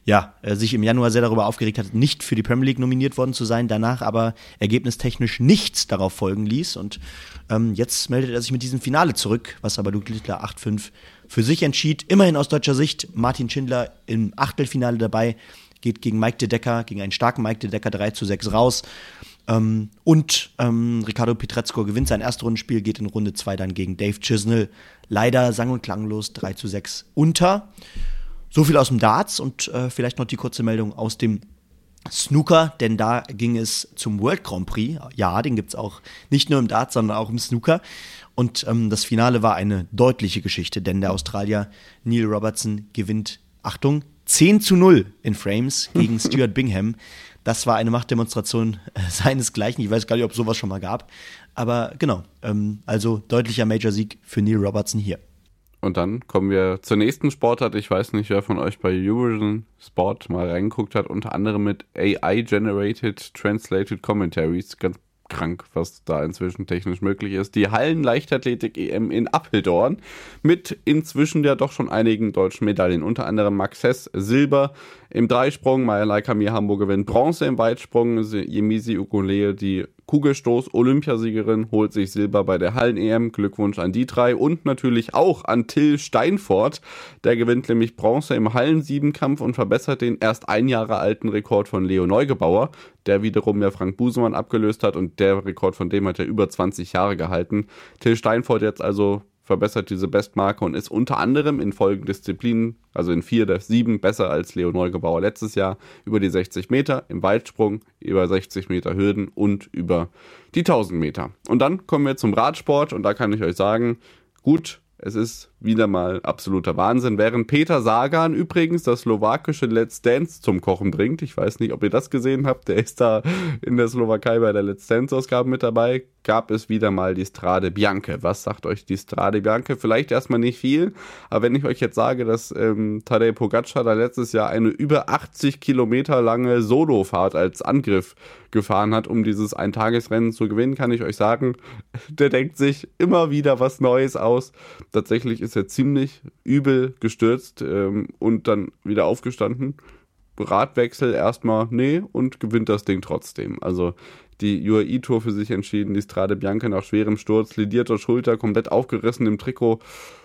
ja, äh, sich im Januar sehr darüber aufgeregt hat, nicht für die Premier League nominiert worden zu sein, danach aber ergebnistechnisch nichts darauf folgen ließ. Und ähm, jetzt meldet er sich mit diesem Finale zurück, was aber Luke Littler acht fünf für sich entschied. Immerhin aus deutscher Sicht Martin Schindler im Achtelfinale dabei, geht gegen Mike de Decker, gegen einen starken Mike de Decker drei zu sechs raus. Ähm, und ähm, Ricardo Pietrezco gewinnt sein Erstrundenspiel, geht in Runde zwei dann gegen Dave Chisnell. Leider sang- und klanglos drei zu sechs unter. So viel aus dem Darts und äh, vielleicht noch die kurze Meldung aus dem Snooker, denn da ging es zum World Grand Prix. Ja, den gibt's auch nicht nur im Darts, sondern auch im Snooker. Und ähm, das Finale war eine deutliche Geschichte, denn der Australier Neil Robertson gewinnt, Achtung, zehn zu null in Frames gegen Stuart Bingham. Das war eine Machtdemonstration äh, seinesgleichen. Ich weiß gar nicht, ob es sowas schon mal gab. Aber genau, ähm, also deutlicher Major-Sieg für Neil Robertson hier. Und dann kommen wir zur nächsten Sportart. Ich weiß nicht, wer von euch bei Eurovision Sport mal reingeguckt hat. Unter anderem mit A I-Generated Translated Commentaries. Ganz krank, was da inzwischen technisch möglich ist. Die Hallen-Leichtathletik-E M in Apeldoorn mit inzwischen ja doch schon einigen deutschen Medaillen. Unter anderem Max Hess Silber im Dreisprung, Mayalai Kamir Hamburg gewinnt Bronze im Weitsprung, Yemisi Ukulele, die Kugelstoß-Olympiasiegerin, holt sich Silber bei der Hallen-E M. Glückwunsch an die drei und natürlich auch an Till Steinfort. Der gewinnt nämlich Bronze im Hallen-Siebenkampf und verbessert den erst ein Jahre alten Rekord von Leo Neugebauer, der wiederum ja Frank Busemann abgelöst hat und der Rekord von dem hat er über zwanzig Jahre gehalten. Till Steinfort jetzt also verbessert diese Bestmarke und ist unter anderem in folgenden Disziplinen, also in vier der sieben, besser als Leo Neugebauer letztes Jahr, über die sechzig Meter, im Weitsprung, über sechzig Meter Hürden und über die tausend Meter. Und dann kommen wir zum Radsport und da kann ich euch sagen, gut, es ist wieder mal absoluter Wahnsinn. Während Peter Sagan übrigens das slowakische Let's Dance zum Kochen bringt, ich weiß nicht, ob ihr das gesehen habt, der ist da in der Slowakei bei der Let's Dance-Ausgabe mit dabei, gab es wieder mal die Strade Bianche. Was sagt euch die Strade Bianche? Vielleicht erstmal nicht viel, aber wenn ich euch jetzt sage, dass ähm, Tadej Pogacar da letztes Jahr eine über achtzig Kilometer lange Solofahrt als Angriff gefahren hat, um dieses Eintagesrennen zu gewinnen, kann ich euch sagen, der denkt sich immer wieder was Neues aus. Tatsächlich ist er ziemlich übel gestürzt ähm, und dann wieder aufgestanden. Radwechsel erstmal, nee, und gewinnt das Ding trotzdem. Also die U A E-Tour für sich entschieden, die Strade Bianche nach schwerem Sturz, lidierter Schulter, komplett aufgerissen im Trikot,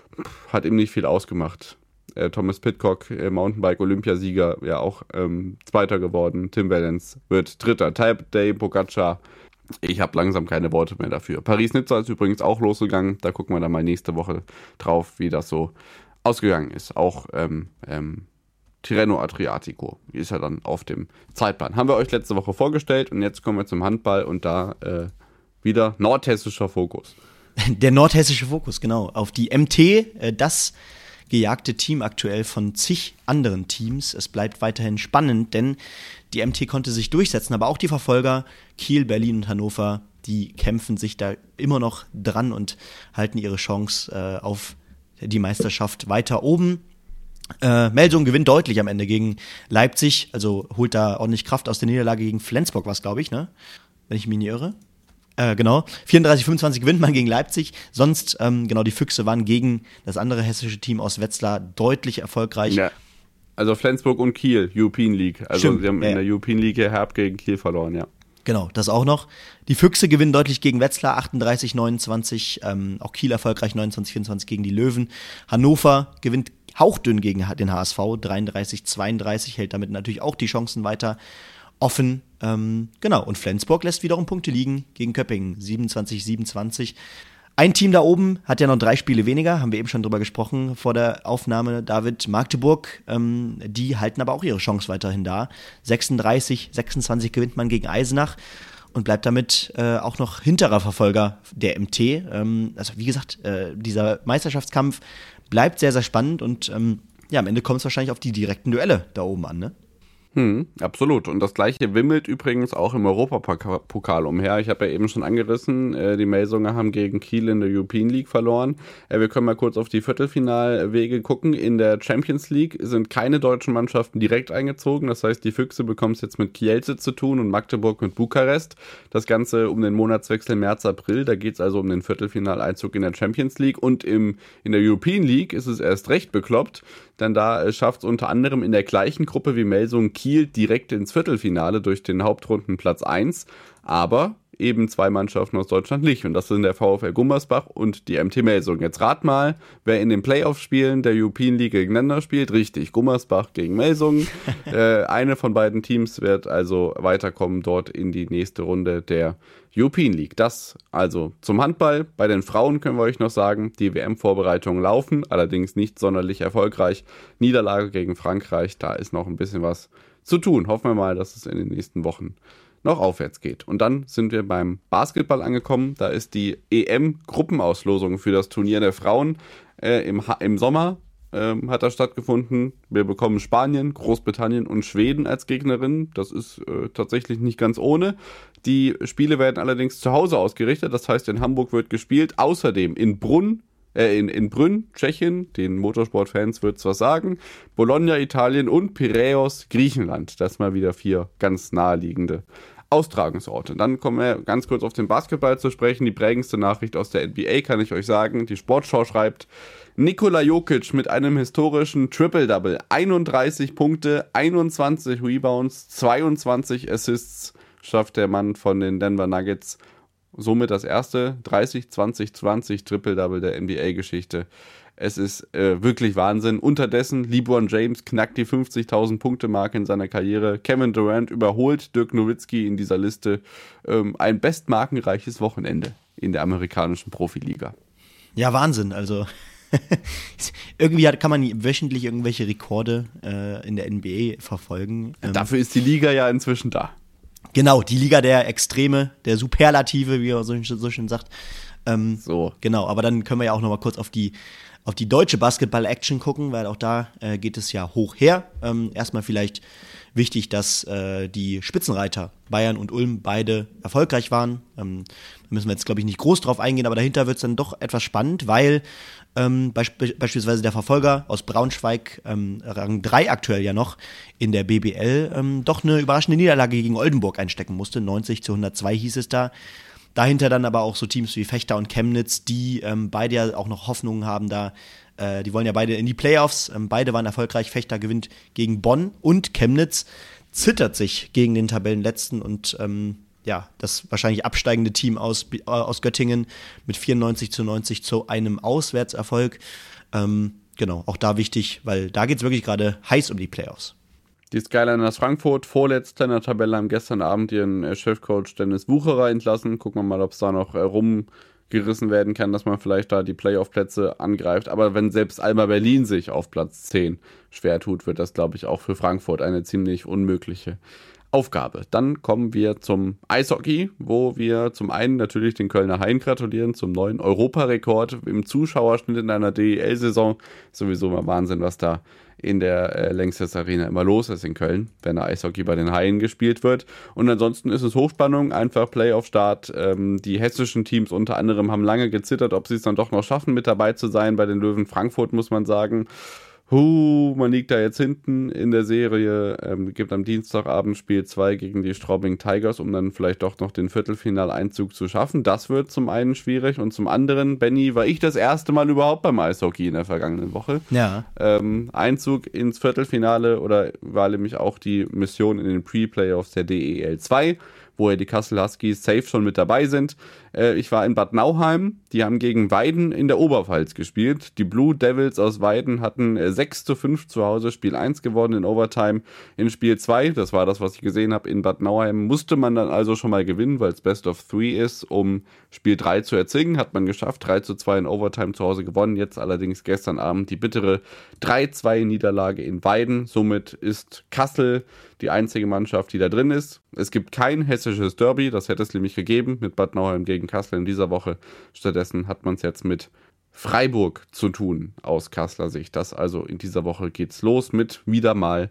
hat ihm nicht viel ausgemacht. Äh, Thomas Pidcock, äh, Mountainbike-Olympiasieger, ja auch ähm, Zweiter geworden. Tim Wellens wird Dritter. Tadej Pogacar, ich habe langsam keine Worte mehr dafür. Paris-Nizza ist übrigens auch losgegangen. Da gucken wir dann mal nächste Woche drauf, wie das so ausgegangen ist. Auch ähm, ähm, Tirreno Adriatico ist ja dann auf dem Zeitplan. Haben wir euch letzte Woche vorgestellt und jetzt kommen wir zum Handball und da äh, wieder nordhessischer Fokus. Der nordhessische Fokus, genau. Auf die M T, äh, das gejagte Team aktuell von zig anderen Teams. Es bleibt weiterhin spannend, denn die M T konnte sich durchsetzen, aber auch die Verfolger Kiel, Berlin und Hannover, die kämpfen sich da immer noch dran und halten ihre Chance äh, auf die Meisterschaft weiter oben. Äh, Melsung gewinnt deutlich am Ende gegen Leipzig, also holt da ordentlich Kraft aus der Niederlage gegen Flensburg, was glaube ich, ne? Wenn ich mich nicht irre. Äh, genau, vierunddreißig fünfundzwanzig gewinnt man gegen Leipzig. Sonst, ähm, genau, die Füchse waren gegen das andere hessische Team aus Wetzlar deutlich erfolgreich. Ja. Also Flensburg und Kiel, European League. Also Stimmt, sie haben ja. in der European League herb gegen Kiel verloren, ja. Genau, das auch noch. Die Füchse gewinnen deutlich gegen Wetzlar, achtunddreißig neunundzwanzig. Ähm, auch Kiel erfolgreich, neunundzwanzig vierundzwanzig gegen die Löwen. Hannover gewinnt hauchdünn gegen den H S V, dreiunddreißig zweiunddreißig, hält damit natürlich auch die Chancen weiter offen. Ähm, genau, und Flensburg lässt wiederum Punkte liegen gegen Köppingen, siebenundzwanzig siebenundzwanzig. Ein Team da oben hat ja noch drei Spiele weniger, haben wir eben schon drüber gesprochen vor der Aufnahme, David, Magdeburg, ähm, die halten aber auch ihre Chance weiterhin da. sechsunddreißig sechsundzwanzig gewinnt man gegen Eisenach und bleibt damit äh, auch noch hinterer Verfolger der M T. Ähm, also wie gesagt, äh, dieser Meisterschaftskampf bleibt sehr, sehr spannend und ähm, ja, am Ende kommt es wahrscheinlich auf die direkten Duelle da oben an, ne? Hm, absolut. Und das Gleiche wimmelt übrigens auch im Europapokal umher. Ich habe ja eben schon angerissen, äh, die Melsunger haben gegen Kiel in der European League verloren. Äh, wir können mal kurz auf die Viertelfinalwege gucken. In der Champions League sind keine deutschen Mannschaften direkt eingezogen. Das heißt, die Füchse bekommen es jetzt mit Kielce zu tun und Magdeburg mit Bukarest. Das Ganze um den Monatswechsel März, April. Da geht es also um den Viertelfinaleinzug in der Champions League. Und im, in der European League ist es erst recht bekloppt, denn da äh, schafft es unter anderem in der gleichen Gruppe wie Melsungen Kiel direkt ins Viertelfinale durch den Hauptrundenplatz eins, aber eben zwei Mannschaften aus Deutschland nicht. Und das sind der VfL Gummersbach und die M T Melsungen. Jetzt rat mal, wer in den Playoff-Spielen der European League gegeneinander spielt. Richtig, Gummersbach gegen Melsungen. äh, eine von beiden Teams wird also weiterkommen dort in die nächste Runde der European League. Das also zum Handball. Bei den Frauen können wir euch noch sagen, die W M-Vorbereitungen laufen, allerdings nicht sonderlich erfolgreich. Niederlage gegen Frankreich, da ist noch ein bisschen was zu tun. Hoffen wir mal, dass es in den nächsten Wochen noch aufwärts geht. Und dann sind wir beim Basketball angekommen. Da ist die E M-Gruppenauslosung für das Turnier der Frauen äh, im, im Sommer ähm, hat das stattgefunden. Wir bekommen Spanien, Großbritannien und Schweden als Gegnerinnen. Das ist äh, tatsächlich nicht ganz ohne. Die Spiele werden allerdings zu Hause ausgerichtet. Das heißt, in Hamburg wird gespielt. Außerdem in Brunn, äh, in, in Brünn, Tschechien, den Motorsportfans wird es was sagen, Bologna, Italien und Piräus, Griechenland. Das mal wieder vier ganz naheliegende Austragungsorte. Dann kommen wir ganz kurz auf den Basketball zu sprechen. Die prägendste Nachricht aus der N B A kann ich euch sagen. Die Sportschau schreibt, Nikola Jokic mit einem historischen Triple-Double. einunddreißig Punkte, einundzwanzig Rebounds, zweiundzwanzig Assists schafft der Mann von den Denver Nuggets. Somit das erste dreißig zwanzig zwanzig Triple-Double der N B A-Geschichte. Es ist äh, wirklich Wahnsinn. Unterdessen, LeBron James knackt die fünfzigtausend Punkte Marke in seiner Karriere. Kevin Durant überholt Dirk Nowitzki in dieser Liste. Ähm, ein bestmarkenreiches Wochenende in der amerikanischen Profiliga. Ja, Wahnsinn. Also irgendwie hat, kann man wöchentlich irgendwelche Rekorde äh, in der N B A verfolgen. Ähm, Dafür ist die Liga ja inzwischen da. Genau, die Liga der Extreme, der Superlative, wie man so, so schön sagt. Ähm, so. Genau, aber dann können wir ja auch noch mal kurz auf die auf die deutsche Basketball-Action gucken, weil auch da äh, geht es ja hoch her. Ähm, erstmal vielleicht wichtig, dass äh, die Spitzenreiter Bayern und Ulm beide erfolgreich waren. Ähm, da müssen wir jetzt, glaube ich, nicht groß drauf eingehen, aber dahinter wird es dann doch etwas spannend, weil ähm, beisp- beispielsweise der Verfolger aus Braunschweig, ähm, Rang drei aktuell ja noch in der B B L, ähm, doch eine überraschende Niederlage gegen Oldenburg einstecken musste. neunzig zu hundertzwei hieß es da. Dahinter dann aber auch so Teams wie Fechter und Chemnitz, die ähm, beide ja auch noch Hoffnungen haben da. Äh, die wollen ja beide in die Playoffs. Ähm, beide waren erfolgreich. Fechter gewinnt gegen Bonn und Chemnitz zittert sich gegen den Tabellenletzten und ähm, ja, das wahrscheinlich absteigende Team aus, äh, aus Göttingen mit vierundneunzig zu neunzig zu einem Auswärtserfolg. Ähm, genau, auch da wichtig, weil da geht es wirklich gerade heiß um die Playoffs. Die Skyliners Frankfurt, vorletzter in der Tabelle, haben gestern Abend ihren äh, Chefcoach Dennis Wucherer entlassen. Gucken wir mal, ob es da noch äh, rumgerissen werden kann, dass man vielleicht da die Playoff-Plätze angreift. Aber wenn selbst Alba Berlin sich auf Platz zehn schwer tut, wird das, glaube ich, auch für Frankfurt eine ziemlich unmögliche Aufgabe. Dann kommen wir zum Eishockey, wo wir zum einen natürlich den Kölner Haien gratulieren zum neuen Europarekord im Zuschauerschnitt in einer D E L-Saison. Sowieso mal Wahnsinn, was da in der äh, Lanxess Arena immer los ist in Köln, wenn der Eishockey bei den Haien gespielt wird. Und ansonsten ist es Hochspannung, einfach Playoff-Start. Ähm, die hessischen Teams unter anderem haben lange gezittert, ob sie es dann doch noch schaffen, mit dabei zu sein. Bei den Löwen Frankfurt muss man sagen, Huh, man liegt da jetzt hinten in der Serie, ähm, gibt am Dienstagabend Spiel zwei gegen die Straubing Tigers, um dann vielleicht doch noch den Viertelfinaleinzug zu schaffen. Das wird zum einen schwierig und zum anderen, Benny, war ich das erste Mal überhaupt beim Eishockey in der vergangenen Woche. Ja. Ähm, Einzug ins Viertelfinale oder war nämlich auch die Mission in den Pre-Playoffs der D E L zwei, wo ja die Kassel Huskies safe schon mit dabei sind. Äh, ich war in Bad Nauheim, die haben gegen Weiden in der Oberpfalz gespielt. Die Blue Devils aus Weiden hatten äh, sechs zu fünf zu Hause, Spiel eins gewonnen in Overtime. In Spiel zwei, das war das, was ich gesehen habe, in Bad Nauheim, musste man dann also schon mal gewinnen, weil es Best of Three ist, um Spiel drei zu erzwingen. Hat man geschafft, drei zu zwei in Overtime zu Hause gewonnen. Jetzt allerdings gestern Abend die bittere drei zu zwei Niederlage in Weiden. Somit ist Kassel die einzige Mannschaft, die da drin ist. Es gibt kein hessisches Derby, das hätte es nämlich gegeben, mit Bad Nauheim gegen Kassel in dieser Woche. Stattdessen hat man es jetzt mit Freiburg zu tun, aus Kasseler Sicht. Das also in dieser Woche geht's los mit wieder mal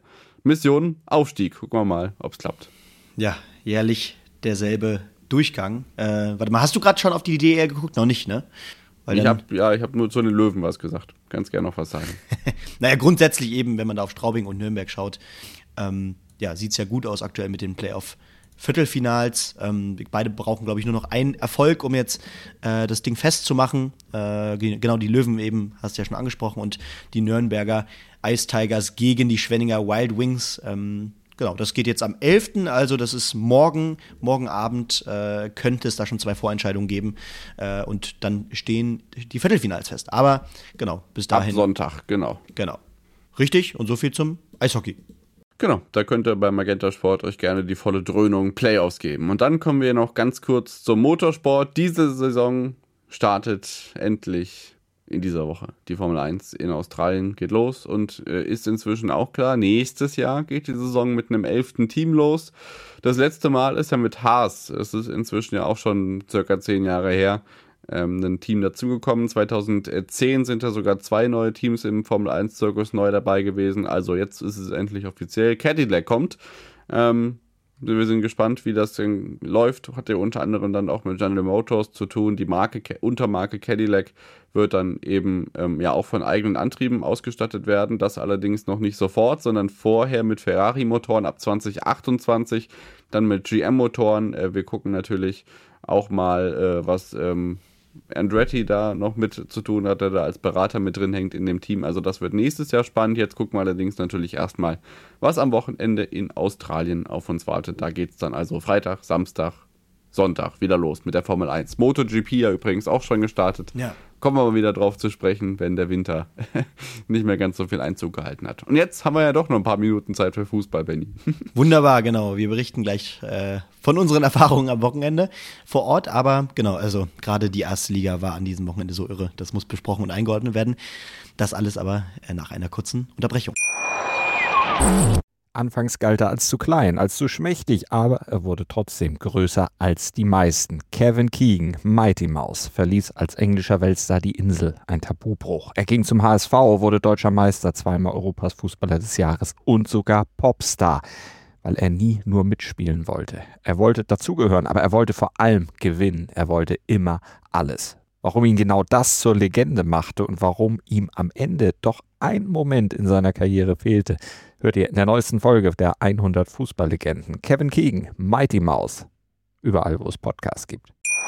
Mission Aufstieg. Gucken wir mal, ob es klappt. Ja, jährlich derselbe Durchgang. Äh, warte mal, hast du gerade schon auf die D E L geguckt? Noch nicht, ne? Weil ich dann, hab, ja, ich habe nur zu den Löwen was gesagt. Ganz gerne noch was sagen. naja, grundsätzlich eben, wenn man da auf Straubing und Nürnberg schaut, ähm, ja, sieht es ja gut aus aktuell mit den Playoff-Viertelfinals. Ähm, beide brauchen, glaube ich, nur noch einen Erfolg, um jetzt äh, das Ding festzumachen. Äh, genau, die Löwen eben, hast du ja schon angesprochen, und die Nürnberger Ice Tigers gegen die Schwenninger Wild Wings. Ähm, Genau, das geht jetzt am elften, also das ist morgen, morgen Abend äh, könnte es da schon zwei Vorentscheidungen geben äh, und dann stehen die Viertelfinals fest. Aber genau, bis dahin. Ab Sonntag, genau. Genau. Richtig, und so viel zum Eishockey. Genau, da könnt ihr bei Magenta Sport euch gerne die volle Dröhnung Playoffs geben. Und dann kommen wir noch ganz kurz zum Motorsport. Diese Saison startet endlich in dieser Woche. Die Formel eins in Australien geht los und äh, ist inzwischen auch klar, nächstes Jahr geht die Saison mit einem elften Team los. Das letzte Mal ist ja mit Haas, es ist inzwischen ja auch schon circa zehn Jahre her, ähm, ein Team dazugekommen. zweitausendzehn sind da sogar zwei neue Teams im Formel eins Zirkus neu dabei gewesen, also jetzt ist es endlich offiziell. Cadillac kommt. Ähm, Wir sind gespannt, wie das denn läuft. Hat ja unter anderem dann auch mit General Motors zu tun. Die Marke, Untermarke Cadillac wird dann eben ähm, ja auch von eigenen Antrieben ausgestattet werden. Das allerdings noch nicht sofort, sondern vorher mit Ferrari-Motoren ab zwanzig achtundzwanzig, dann mit G M-Motoren. Äh, wir gucken natürlich auch mal, äh, was ähm, Andretti da noch mit zu tun hat, der da als Berater mit drin hängt in dem Team. Also das wird nächstes Jahr spannend. Jetzt gucken wir allerdings natürlich erstmal, was am Wochenende in Australien auf uns wartet. Da geht es dann also Freitag, Samstag, Sonntag wieder los mit der Formel eins. MotoGP ja übrigens auch schon gestartet. Ja. Kommen wir mal wieder drauf zu sprechen, wenn der Winter nicht mehr ganz so viel Einzug gehalten hat. Und jetzt haben wir ja doch noch ein paar Minuten Zeit für Fußball, Benni. Wunderbar, genau. Wir berichten gleich äh, von unseren Erfahrungen am Wochenende vor Ort. Aber genau, also gerade die erste Liga war an diesem Wochenende so irre. Das muss besprochen und eingeordnet werden. Das alles aber äh, nach einer kurzen Unterbrechung. Anfangs galt er als zu klein, als zu schmächtig, aber er wurde trotzdem größer als die meisten. Kevin Keegan, Mighty Mouse, verließ als englischer Weltstar die Insel, ein Tabubruch. Er ging zum H S V, wurde deutscher Meister, zweimal Europas Fußballer des Jahres und sogar Popstar, weil er nie nur mitspielen wollte. Er wollte dazugehören, aber er wollte vor allem gewinnen. Er wollte immer alles. Warum ihn genau das zur Legende machte und warum ihm am Ende doch ein Moment in seiner Karriere fehlte, hört ihr in der neuesten Folge der hundert Fußballlegenden. Kevin Keegan, Mighty Mouse, überall wo es Podcasts gibt.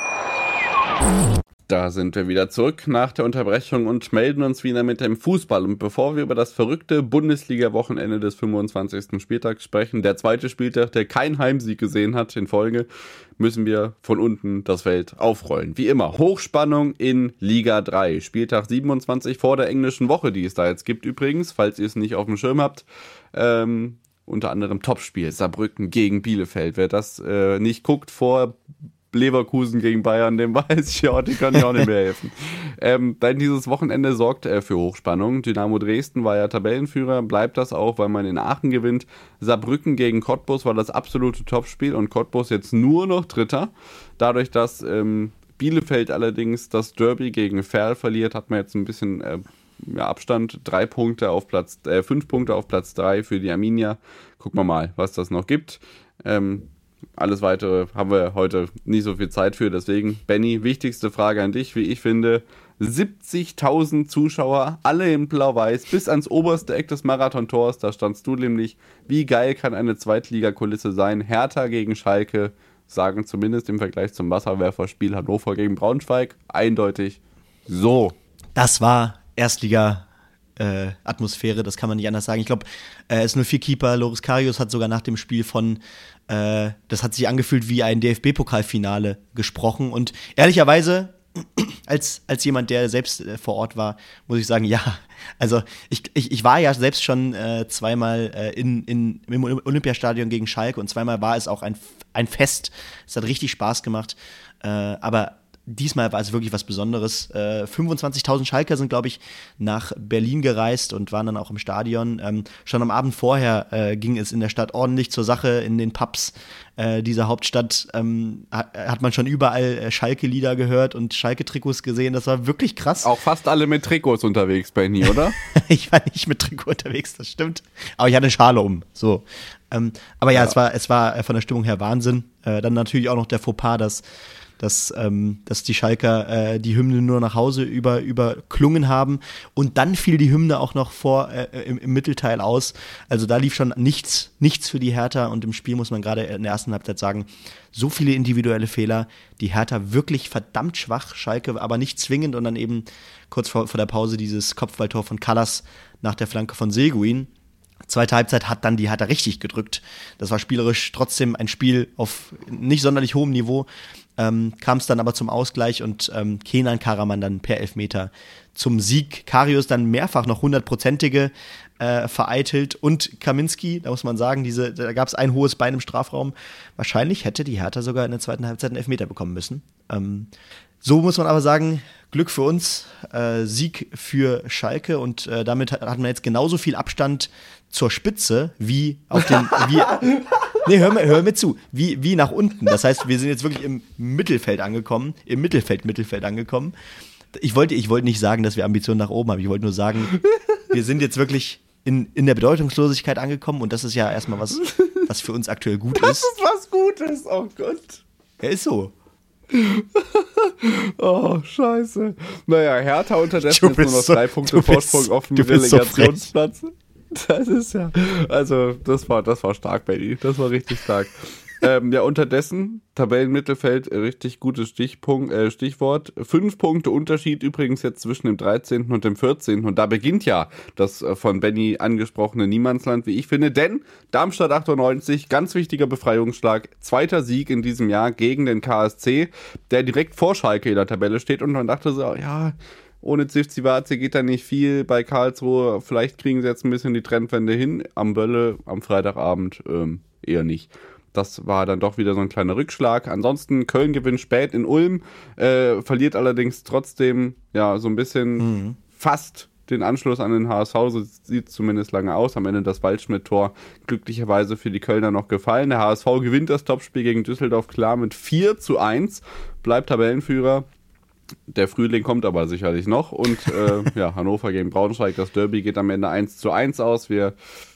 Da sind wir wieder zurück nach der Unterbrechung und melden uns wieder mit dem Fußball. Und bevor wir über das verrückte Bundesliga-Wochenende des fünfundzwanzigsten Spieltags sprechen, der zweite Spieltag, der keinen Heimsieg gesehen hat in Folge, müssen wir von unten das Feld aufrollen. Wie immer, Hochspannung in Liga drei. Spieltag siebenundzwanzig vor der englischen Woche, die es da jetzt gibt übrigens, falls ihr es nicht auf dem Schirm habt. Ähm, unter anderem Topspiel, Saarbrücken gegen Bielefeld. Wer das äh, nicht guckt vor Leverkusen gegen Bayern, dem weiß ich ja, die können ja auch nicht mehr helfen. Ähm, dann dieses Wochenende sorgt er für Hochspannung. Dynamo Dresden war ja Tabellenführer, bleibt das auch, weil man in Aachen gewinnt. Saarbrücken gegen Cottbus war das absolute Topspiel und Cottbus jetzt nur noch Dritter. Dadurch, dass ähm, Bielefeld allerdings das Derby gegen Verl verliert, hat man jetzt ein bisschen äh, ja, Abstand. Drei Punkte auf Platz, äh, fünf Punkte auf Platz drei für die Arminia. Gucken wir mal, was das noch gibt. Ähm, Alles Weitere haben wir heute nicht so viel Zeit für, deswegen, Benni, wichtigste Frage an dich, wie ich finde, siebzigtausend Zuschauer, alle in Blau-Weiß, bis ans oberste Eck des Marathontors, da standst du nämlich, wie geil kann eine Zweitligakulisse sein, Hertha gegen Schalke, sagen zumindest im Vergleich zum Wasserwerferspiel Hannover gegen Braunschweig, eindeutig so. Das war Erstliga Äh, Atmosphäre, das kann man nicht anders sagen. Ich glaube, äh, S null vier Keeper Loris Karius hat sogar nach dem Spiel von, äh, das hat sich angefühlt wie ein D F B-Pokalfinale gesprochen und ehrlicherweise, als, als jemand, der selbst äh, vor Ort war, muss ich sagen, ja, also ich, ich, ich war ja selbst schon äh, zweimal äh, in, in, im Olympiastadion gegen Schalke und zweimal war es auch ein, ein Fest. Es hat richtig Spaß gemacht, äh, aber diesmal war es wirklich was Besonderes. Äh, fünfundzwanzigtausend Schalker sind, glaube ich, nach Berlin gereist und waren dann auch im Stadion. Ähm, schon am Abend vorher äh, ging es in der Stadt ordentlich zur Sache. In den Pubs äh, dieser Hauptstadt ähm, hat, hat man schon überall äh, Schalke-Lieder gehört und Schalke-Trikots gesehen. Das war wirklich krass. Auch fast alle mit Trikots unterwegs, Benny, oder? Ich war nicht mit Trikot unterwegs, das stimmt. Aber ich hatte eine Schale um. So. Ähm, aber ja, ja, es war, es war von der Stimmung her Wahnsinn. Äh, dann natürlich auch noch der Fauxpas, dass Dass, ähm, dass die Schalker äh, die Hymne nur nach Hause über, überklungen haben. Und dann fiel die Hymne auch noch vor äh, im, im Mittelteil aus. Also da lief schon nichts, nichts für die Hertha. Und im Spiel muss man gerade in der ersten Halbzeit sagen, so viele individuelle Fehler. Die Hertha wirklich verdammt schwach. Schalke aber nicht zwingend. Und dann eben kurz vor, vor der Pause dieses Kopfballtor von Kallas nach der Flanke von Seguin. Zweite Halbzeit hat dann die Hertha richtig gedrückt. Das war spielerisch trotzdem ein Spiel auf nicht sonderlich hohem Niveau. Ähm, kam es dann aber zum Ausgleich und ähm, Kenan Karaman dann per Elfmeter zum Sieg. Karius dann mehrfach noch hundertprozentige äh, vereitelt und Kaminski, da muss man sagen, diese, da gab es ein hohes Bein im Strafraum. Wahrscheinlich hätte die Hertha sogar in der zweiten Halbzeit einen Elfmeter bekommen müssen. Ähm, so muss man aber sagen, Glück für uns, äh, Sieg für Schalke und äh, damit hat, hat man jetzt genauso viel Abstand zur Spitze wie auf den wie Nee, hör mir, hör mir zu, wie, wie nach unten. Das heißt, wir sind jetzt wirklich im Mittelfeld angekommen, im Mittelfeld, Mittelfeld angekommen. Ich wollte, ich wollte nicht sagen, dass wir Ambitionen nach oben haben. Ich wollte nur sagen, wir sind jetzt wirklich in, in der Bedeutungslosigkeit angekommen und das ist ja erstmal was, was für uns aktuell gut ist. Das ist was Gutes, oh Gott. Ja, ist so. Oh, scheiße. Naja, Hertha unterdessen ist nur noch so, drei Punkte Vorsprung auf dem Relegationsplatz. So das ist ja, also das war, das war stark, Benny. Das war richtig stark. ähm, ja, unterdessen, Tabellenmittelfeld, richtig gutes Stichpunkt, äh, Stichwort. Fünf Punkte Unterschied übrigens jetzt zwischen dem dreizehnten und dem vierzehnten Und da beginnt ja das äh, von Benny angesprochene Niemandsland, wie ich finde. Denn Darmstadt achtundneunzig, ganz wichtiger Befreiungsschlag, zweiter Sieg in diesem Jahr gegen den K S C, der direkt vor Schalke in der Tabelle steht. Und man dachte so, ja, ohne Zivzivaze geht da nicht viel bei Karlsruhe. Vielleicht kriegen sie jetzt ein bisschen die Trendwende hin. Am Bölle, am Freitagabend ähm, eher nicht. Das war dann doch wieder so ein kleiner Rückschlag. Ansonsten Köln gewinnt spät in Ulm, äh, verliert allerdings trotzdem ja so ein bisschen mhm. fast den Anschluss an den H S V. So sieht es zumindest lange aus. Am Ende das Waldschmidt-Tor glücklicherweise für die Kölner noch gefallen. Der H S V gewinnt das Topspiel gegen Düsseldorf klar mit vier zu eins, bleibt Tabellenführer. Der Frühling kommt aber sicherlich noch und äh, ja, Hannover gegen Braunschweig, das Derby geht am Ende eins zu eins aus. Wir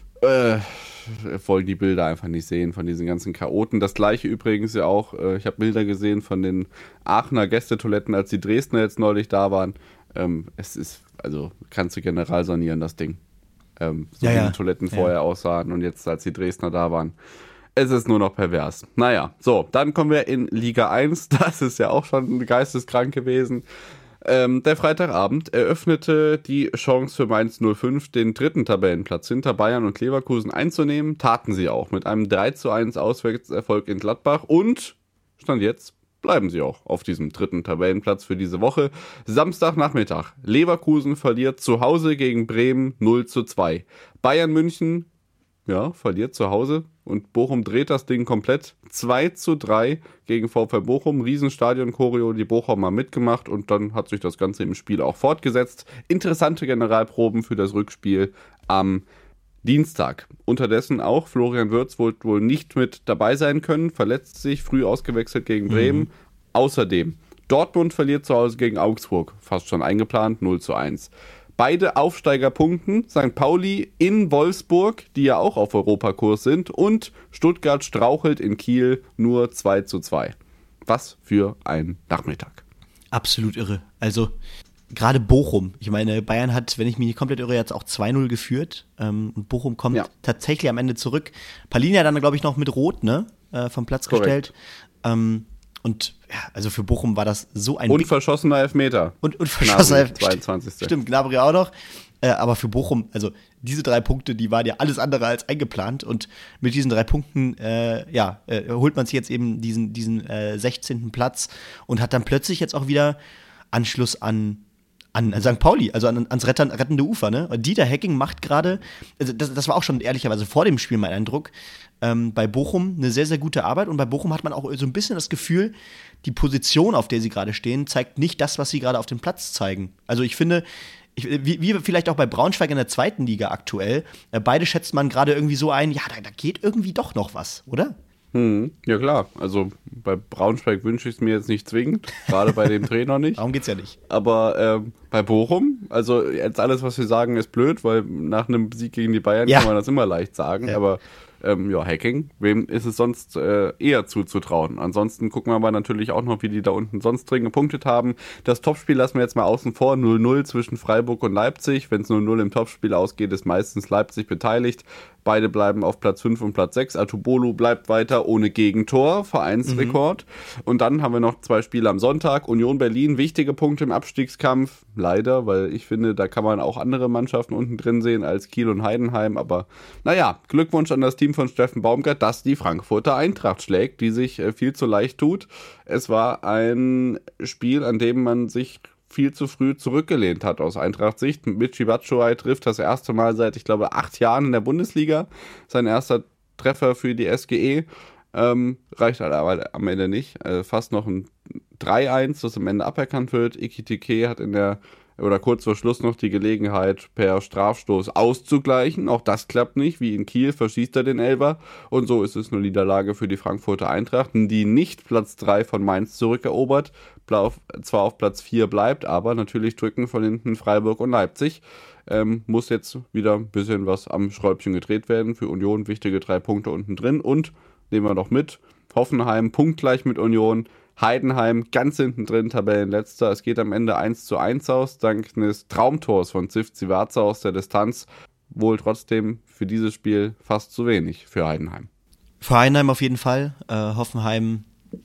äh, wollen die Bilder einfach nicht sehen von diesen ganzen Chaoten. Das gleiche übrigens ja auch, äh, ich habe Bilder gesehen von den Aachener Gästetoiletten, als die Dresdner jetzt neulich da waren. Ähm, es ist, also kannst du general sanieren, das Ding. Ähm, so ja, wie ja. die Toiletten vorher ja. aussahen und jetzt, als die Dresdner da waren. Es ist nur noch pervers. Naja, so, dann kommen wir in Liga eins. Das ist ja auch schon geisteskrank gewesen. Ähm, der Freitagabend eröffnete die Chance für Mainz null fünf, den dritten Tabellenplatz hinter Bayern und Leverkusen einzunehmen. Taten sie auch mit einem drei zu eins Auswärtserfolg in Gladbach. Und, Stand jetzt, bleiben sie auch auf diesem dritten Tabellenplatz für diese Woche. Samstagnachmittag. Leverkusen verliert zu Hause gegen Bremen null zu zwei. Bayern München, ja, verliert zu Hause. Und Bochum dreht das Ding komplett. zwei zu drei gegen VfL Bochum. Riesenstadion-Choreo, die Bochumer mitgemacht. Und dann hat sich das Ganze im Spiel auch fortgesetzt. Interessante Generalproben für das Rückspiel am Dienstag. Unterdessen auch Florian Wirtz wohl, wohl nicht mit dabei sein können. Verletzt sich, früh ausgewechselt gegen Bremen. Mhm. Außerdem, Dortmund verliert zu Hause gegen Augsburg. Fast schon eingeplant, null zu eins. Beide Aufsteiger punkten, Sankt Pauli in Wolfsburg, die ja auch auf Europakurs sind, und Stuttgart strauchelt in Kiel nur zwei zu zwei. Was für ein Nachmittag. Absolut irre. Also gerade Bochum, ich meine, Bayern hat, wenn ich mich nicht komplett irre, jetzt auch zwei null geführt ähm, und Bochum kommt ja. tatsächlich am Ende zurück. Palinja dann, glaube ich, noch mit Rot, ne, äh, vom Platz Korrekt. gestellt. Ähm, Und ja, also für Bochum war das so ein... Und verschossener Elfmeter. Und, und verschossener Elfmeter. zweiundzwanzigsten Stimmt, Gnabry auch noch. Äh, aber für Bochum, also diese drei Punkte, die waren ja alles andere als eingeplant. Und mit diesen drei Punkten, äh, ja, äh, holt man sich jetzt eben diesen, diesen äh, sechzehnten Platz und hat dann plötzlich jetzt auch wieder Anschluss an, an Sankt Pauli, also an, ans rettern, rettende Ufer, ne? Und Dieter Hecking macht gerade, also das, das war auch schon ehrlicherweise vor dem Spiel mein Eindruck, ähm, bei Bochum eine sehr, sehr gute Arbeit. Und bei Bochum hat man auch so ein bisschen das Gefühl, die Position, auf der sie gerade stehen, zeigt nicht das, was sie gerade auf dem Platz zeigen. Also ich finde, ich, wie, wie vielleicht auch bei Braunschweig in der zweiten Liga aktuell, äh, beide schätzt man gerade irgendwie so ein, ja, da, da geht irgendwie doch noch was, oder? Hm, ja klar, also bei Braunschweig wünsche ich es mir jetzt nicht zwingend, gerade bei dem Trainer nicht. Darum geht's ja nicht. Aber ähm, bei Bochum, also jetzt alles, was wir sagen, ist blöd, weil nach einem Sieg gegen die Bayern ja. kann man das immer leicht sagen, ja. aber ähm, ja, Hecking, wem ist es sonst äh, eher zuzutrauen? Ansonsten gucken wir aber natürlich auch noch, wie die da unten sonst drin gepunktet haben. Das Topspiel lassen wir jetzt mal außen vor, null null zwischen Freiburg und Leipzig. Wenn es null null im Topspiel ausgeht, ist meistens Leipzig beteiligt. Beide bleiben auf Platz fünf und Platz sechs. Atubolu bleibt weiter ohne Gegentor, Vereinsrekord. Mhm. Und dann haben wir noch zwei Spiele am Sonntag. Union Berlin, wichtige Punkte im Abstiegskampf. Leider, weil ich finde, da kann man auch andere Mannschaften unten drin sehen als Kiel und Heidenheim. Aber naja, Glückwunsch an das Team von Steffen Baumgart, dass die Frankfurter Eintracht schlägt, die sich viel zu leicht tut. Es war ein Spiel, an dem man sich viel zu früh zurückgelehnt hat aus Eintracht-Sicht. Michy Batshuayi trifft das erste Mal seit, ich glaube, acht Jahren in der Bundesliga. Sein erster Treffer für die S G E. Ähm, reicht aber am Ende nicht. Also fast noch ein drei eins, das am Ende aberkannt wird. Ekitike hat in der oder kurz vor Schluss noch die Gelegenheit, per Strafstoß auszugleichen. Auch das klappt nicht. Wie in Kiel verschießt er den Elfer. Und so ist es eine Niederlage für die Frankfurter Eintracht, die nicht Platz drei von Mainz zurückerobert, zwar auf Platz vier bleibt, aber natürlich drücken von hinten Freiburg und Leipzig. Ähm, muss jetzt wieder ein bisschen was am Schräubchen gedreht werden. Für Union wichtige drei Punkte unten drin. Und nehmen wir noch mit, Hoffenheim punktgleich mit Union. Heidenheim ganz hinten drin, Tabellenletzter. Es geht am Ende eins zu eins aus, dank eines Traumtors von Zivcivaza aus der Distanz. Wohl trotzdem für dieses Spiel fast zu wenig für Heidenheim. Für Heidenheim auf jeden Fall. Äh, Hoffenheim,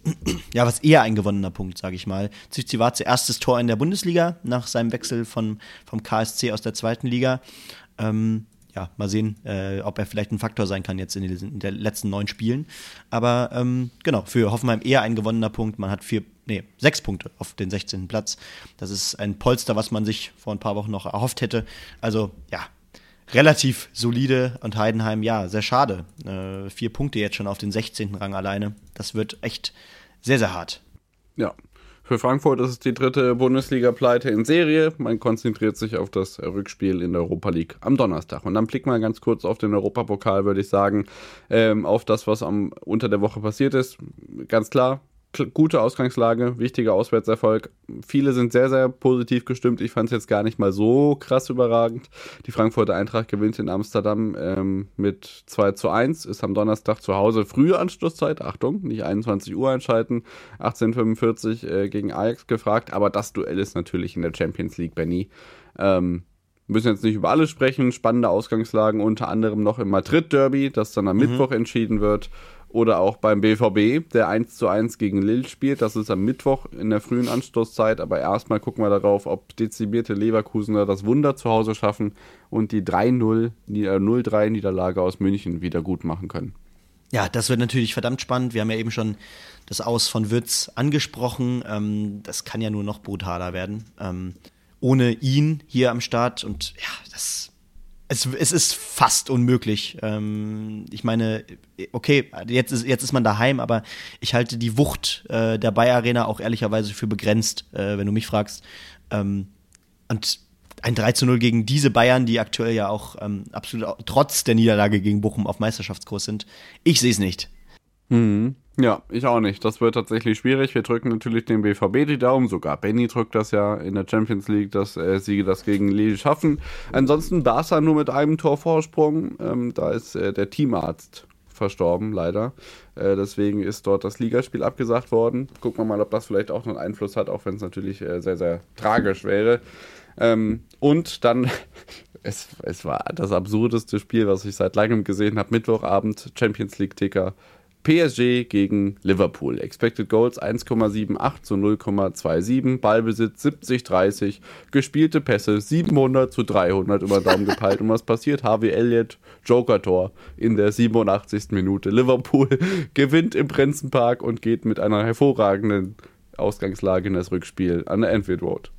ja, was eher ein gewonnener Punkt, sage ich mal. Zivcivaza erstes Tor in der Bundesliga nach seinem Wechsel von, vom K S C aus der zweiten Liga. Ähm, Ja, mal sehen, äh, ob er vielleicht ein Faktor sein kann jetzt in den, in den letzten neun Spielen. Aber ähm, genau, für Hoffenheim eher ein gewonnener Punkt. Man hat vier, nee, sechs Punkte auf den sechzehnten Platz. Das ist ein Polster, was man sich vor ein paar Wochen noch erhofft hätte. Also, ja, relativ solide. Und Heidenheim, ja, sehr schade. Äh, vier Punkte jetzt schon auf den sechzehnten Rang alleine. Das wird echt sehr, sehr hart. Ja. Für Frankfurt ist es die dritte Bundesliga-Pleite in Serie. Man konzentriert sich auf das Rückspiel in der Europa League am Donnerstag. Und dann blicken wir ganz kurz auf den Europapokal, würde ich sagen, ähm, auf das, was am unter der Woche passiert ist. Ganz klar, gute Ausgangslage, wichtiger Auswärtserfolg. Viele sind sehr, sehr positiv gestimmt. Ich fand es jetzt gar nicht mal so krass überragend. Die Frankfurter Eintracht gewinnt in Amsterdam ähm, mit zwei zu eins, ist am Donnerstag zu Hause. Frühe Anschlusszeit, Achtung, nicht einundzwanzig Uhr einschalten, achtzehn Uhr fünfundvierzig äh, gegen Ajax gefragt. Aber das Duell ist natürlich in der Champions League, Benny. Ähm, wir müssen jetzt nicht über alles sprechen. Spannende Ausgangslagen, unter anderem noch im Madrid-Derby, das dann am mhm. Mittwoch entschieden wird. Oder auch beim B V B, der eins zu eins gegen Lille spielt. Das ist am Mittwoch in der frühen Anstoßzeit. Aber erstmal gucken wir darauf, ob dezimierte Leverkusener das Wunder zu Hause schaffen und die drei null, null drei Niederlage aus München wieder gut machen können. Ja, das wird natürlich verdammt spannend. Wir haben ja eben schon das Aus von Wirtz angesprochen. Ähm, das kann ja nur noch brutaler werden. Ähm, ohne ihn hier am Start. Und ja, das... Es, es ist fast unmöglich. Ähm, ich meine, okay, jetzt ist, jetzt ist man daheim, aber ich halte die Wucht äh, der Bayer Arena auch ehrlicherweise für begrenzt, äh, wenn du mich fragst. Ähm, und ein drei zu null gegen diese Bayern, die aktuell ja auch ähm, absolut auch, trotz der Niederlage gegen Bochum auf Meisterschaftskurs sind, ich sehe es nicht. Mhm. Ja, ich auch nicht. Das wird tatsächlich schwierig. Wir drücken natürlich dem B V B die Daumen. Sogar Benny drückt das ja in der Champions League, dass äh, sie das gegen Lille schaffen. Ansonsten Barca nur mit einem Tor Vorsprung. Ähm, da ist äh, der Teamarzt verstorben, leider. Äh, deswegen ist dort das Ligaspiel abgesagt worden. Gucken wir mal, ob das vielleicht auch noch einen Einfluss hat, auch wenn es natürlich äh, sehr, sehr tragisch wäre. Ähm, und dann... Es, es war das absurdeste Spiel, was ich seit langem gesehen habe. Mittwochabend, Champions League-Ticker. P S G gegen Liverpool. Expected Goals eins Komma achtundsiebzig zu null Komma siebenundzwanzig. Ballbesitz siebzig dreißig. Gespielte Pässe siebenhundert zu dreihundert über den Daumen gepeilt. Und was passiert? Harvey Elliott, Joker-Tor in der siebenundachtzigsten Minute. Liverpool gewinnt im Prinzenpark und geht mit einer hervorragenden Ausgangslage in das Rückspiel an der Anfield Road.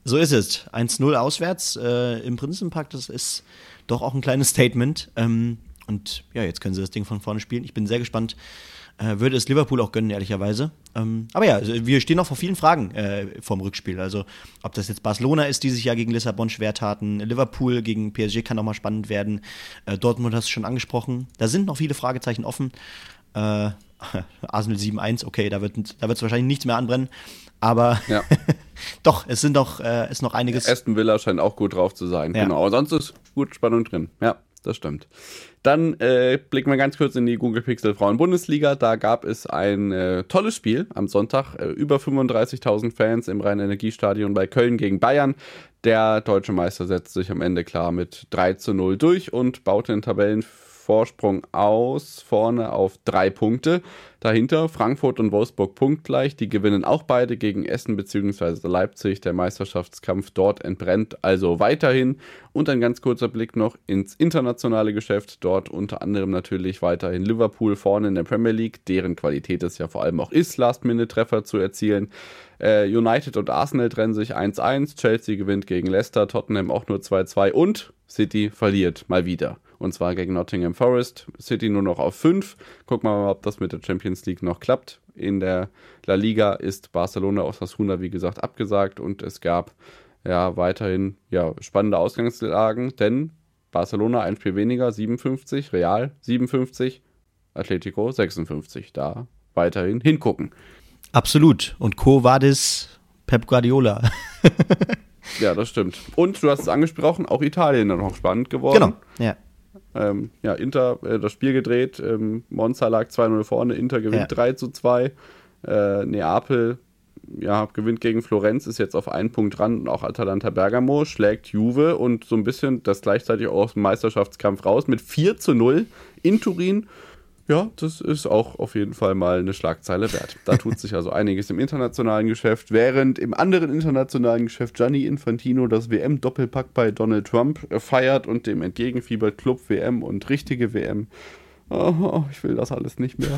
So ist es. eins null auswärts äh, im Prinzenpark, das ist doch auch ein kleines Statement. Ähm, und ja, jetzt können sie das Ding von vorne spielen. Ich bin sehr gespannt. Äh, würde es Liverpool auch gönnen, ehrlicherweise. Ähm, aber ja, wir stehen noch vor vielen Fragen äh, vorm Rückspiel. Also, ob das jetzt Barcelona ist, die sich ja gegen Lissabon schwer taten. Liverpool gegen P S G kann noch mal spannend werden. Äh, Dortmund hast du schon angesprochen. Da sind noch viele Fragezeichen offen. Äh, Arsenal sieben eins, okay, da wird da wird's wahrscheinlich nichts mehr anbrennen. Aber ja. doch, es sind doch, äh, ist noch einiges. Aston Villa scheint auch gut drauf zu sein. Ja. Genau, aber sonst ist gut Spannung drin. Ja, das stimmt. Dann äh, blicken wir ganz kurz in die Google Pixel Frauen-Bundesliga. Da gab es ein äh, tolles Spiel am Sonntag. Äh, über fünfunddreißigtausend Fans im Rhein-Energiestadion bei Köln gegen Bayern. Der deutsche Meister setzte sich am Ende klar mit drei zu null durch und baute den Tabellenvorsprung aus, vorne auf drei Punkte. Dahinter Frankfurt und Wolfsburg punktgleich. Die gewinnen auch beide gegen Essen bzw. Leipzig. Der Meisterschaftskampf dort entbrennt also weiterhin. Und ein ganz kurzer Blick noch ins internationale Geschäft. Dort unter anderem natürlich weiterhin Liverpool vorne in der Premier League, deren Qualität es ja vor allem auch ist, Last-Minute-Treffer zu erzielen. Äh, United und Arsenal trennen sich eins eins. Chelsea gewinnt gegen Leicester, Tottenham auch nur zwei zwei und City verliert mal wieder. Und zwar gegen Nottingham Forest. City nur noch auf fünf. Gucken wir mal, ob das mit der Champions League noch klappt. In der La Liga ist Barcelona Osasuna, wie gesagt, abgesagt. Und es gab ja weiterhin ja, spannende Ausgangslagen. Denn Barcelona ein Spiel weniger, siebenundfünfzig. Real siebenundfünfzig. Atletico sechsundfünfzig. Da weiterhin hingucken. Absolut. Und Quo Vadis Pep Guardiola. Ja, das stimmt. Und du hast es angesprochen, auch Italien dann noch spannend geworden. Genau, ja. Ähm, ja, Inter äh, das Spiel gedreht, ähm, Monza lag zwei null vorne, Inter gewinnt ja. drei zu zwei, äh, Neapel ja, gewinnt gegen Florenz, ist jetzt auf einen Punkt dran und auch Atalanta Bergamo schlägt Juve und so ein bisschen das gleichzeitig auch aus dem Meisterschaftskampf raus mit vier zu null in Turin. Ja, das ist auch auf jeden Fall mal eine Schlagzeile wert. Da tut sich also einiges im internationalen Geschäft, während im anderen internationalen Geschäft Gianni Infantino das W M-Doppelpack bei Donald Trump feiert und dem entgegenfiebert Club W M und richtige W M. Oh, ich will das alles nicht mehr.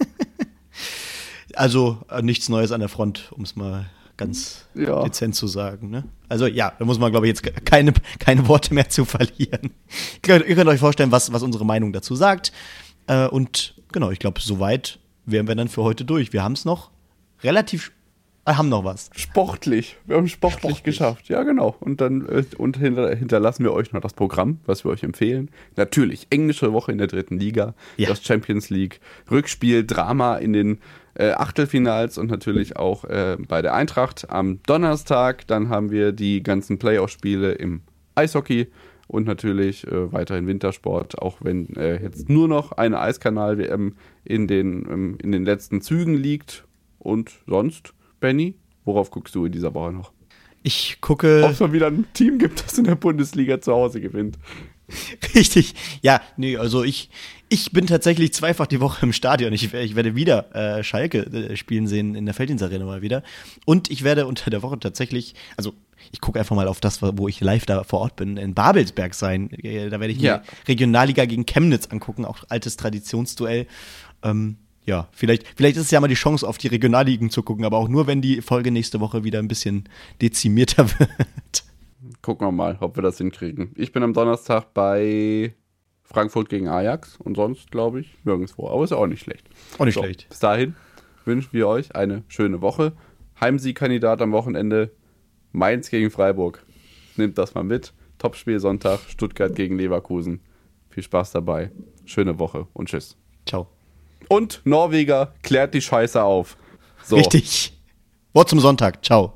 Also äh, nichts Neues an der Front, um es mal ganz ja. dezent zu sagen. Ne? Also ja, da muss man, glaube ich, jetzt keine, keine Worte mehr zu verlieren. Ihr könnt, ihr könnt euch vorstellen, was, was unsere Meinung dazu sagt. Und genau, ich glaube, soweit wären wir dann für heute durch. Wir haben es noch relativ, äh, haben noch was. Sportlich, wir haben sportlich, sportlich geschafft. Ja, genau. Und dann äh, und hinter, hinterlassen wir euch noch das Programm, was wir euch empfehlen. Natürlich, englische Woche in der dritten Liga, ja. Das Champions League, Rückspiel, Drama in den äh, Achtelfinals und natürlich auch äh, bei der Eintracht am Donnerstag. Dann haben wir die ganzen Playoff-Spiele im Eishockey. Und natürlich äh, weiterhin Wintersport, auch wenn äh, jetzt nur noch eine Eiskanal-W M in den, ähm, in den letzten Zügen liegt. Und sonst, Benny, worauf guckst du in dieser Woche noch? Ich gucke... Ob es mal wieder ein Team gibt, das in der Bundesliga zu Hause gewinnt. Richtig. Ja, nee, also ich, ich bin tatsächlich zweifach die Woche im Stadion. Ich, ich werde wieder äh, Schalke äh, spielen sehen in der Felddienstarena mal wieder. Und ich werde unter der Woche tatsächlich, also ich gucke einfach mal auf das, wo ich live da vor Ort bin, in Babelsberg sein. Da werde ich ja. die Regionalliga gegen Chemnitz angucken, auch altes Traditionsduell. Ähm, ja, vielleicht, vielleicht ist es ja mal die Chance, auf die Regionalligen zu gucken, aber auch nur, wenn die Folge nächste Woche wieder ein bisschen dezimierter wird. Gucken wir mal, ob wir das hinkriegen. Ich bin am Donnerstag bei Frankfurt gegen Ajax und sonst, glaube ich, nirgendwo. Aber ist auch nicht schlecht. Auch nicht so, schlecht. Bis dahin wünschen wir euch eine schöne Woche. Heimsiegkandidat am Wochenende Mainz gegen Freiburg. Nehmt das mal mit. Topspiel Sonntag, Stuttgart gegen Leverkusen. Viel Spaß dabei. Schöne Woche und tschüss. Ciao. Und Norweger klärt die Scheiße auf. So. Richtig. Wort zum Sonntag. Ciao.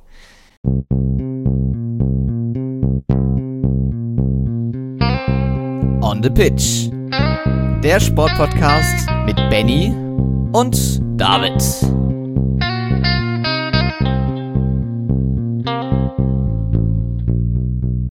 On the Pitch. Der Sportpodcast mit Benny und David.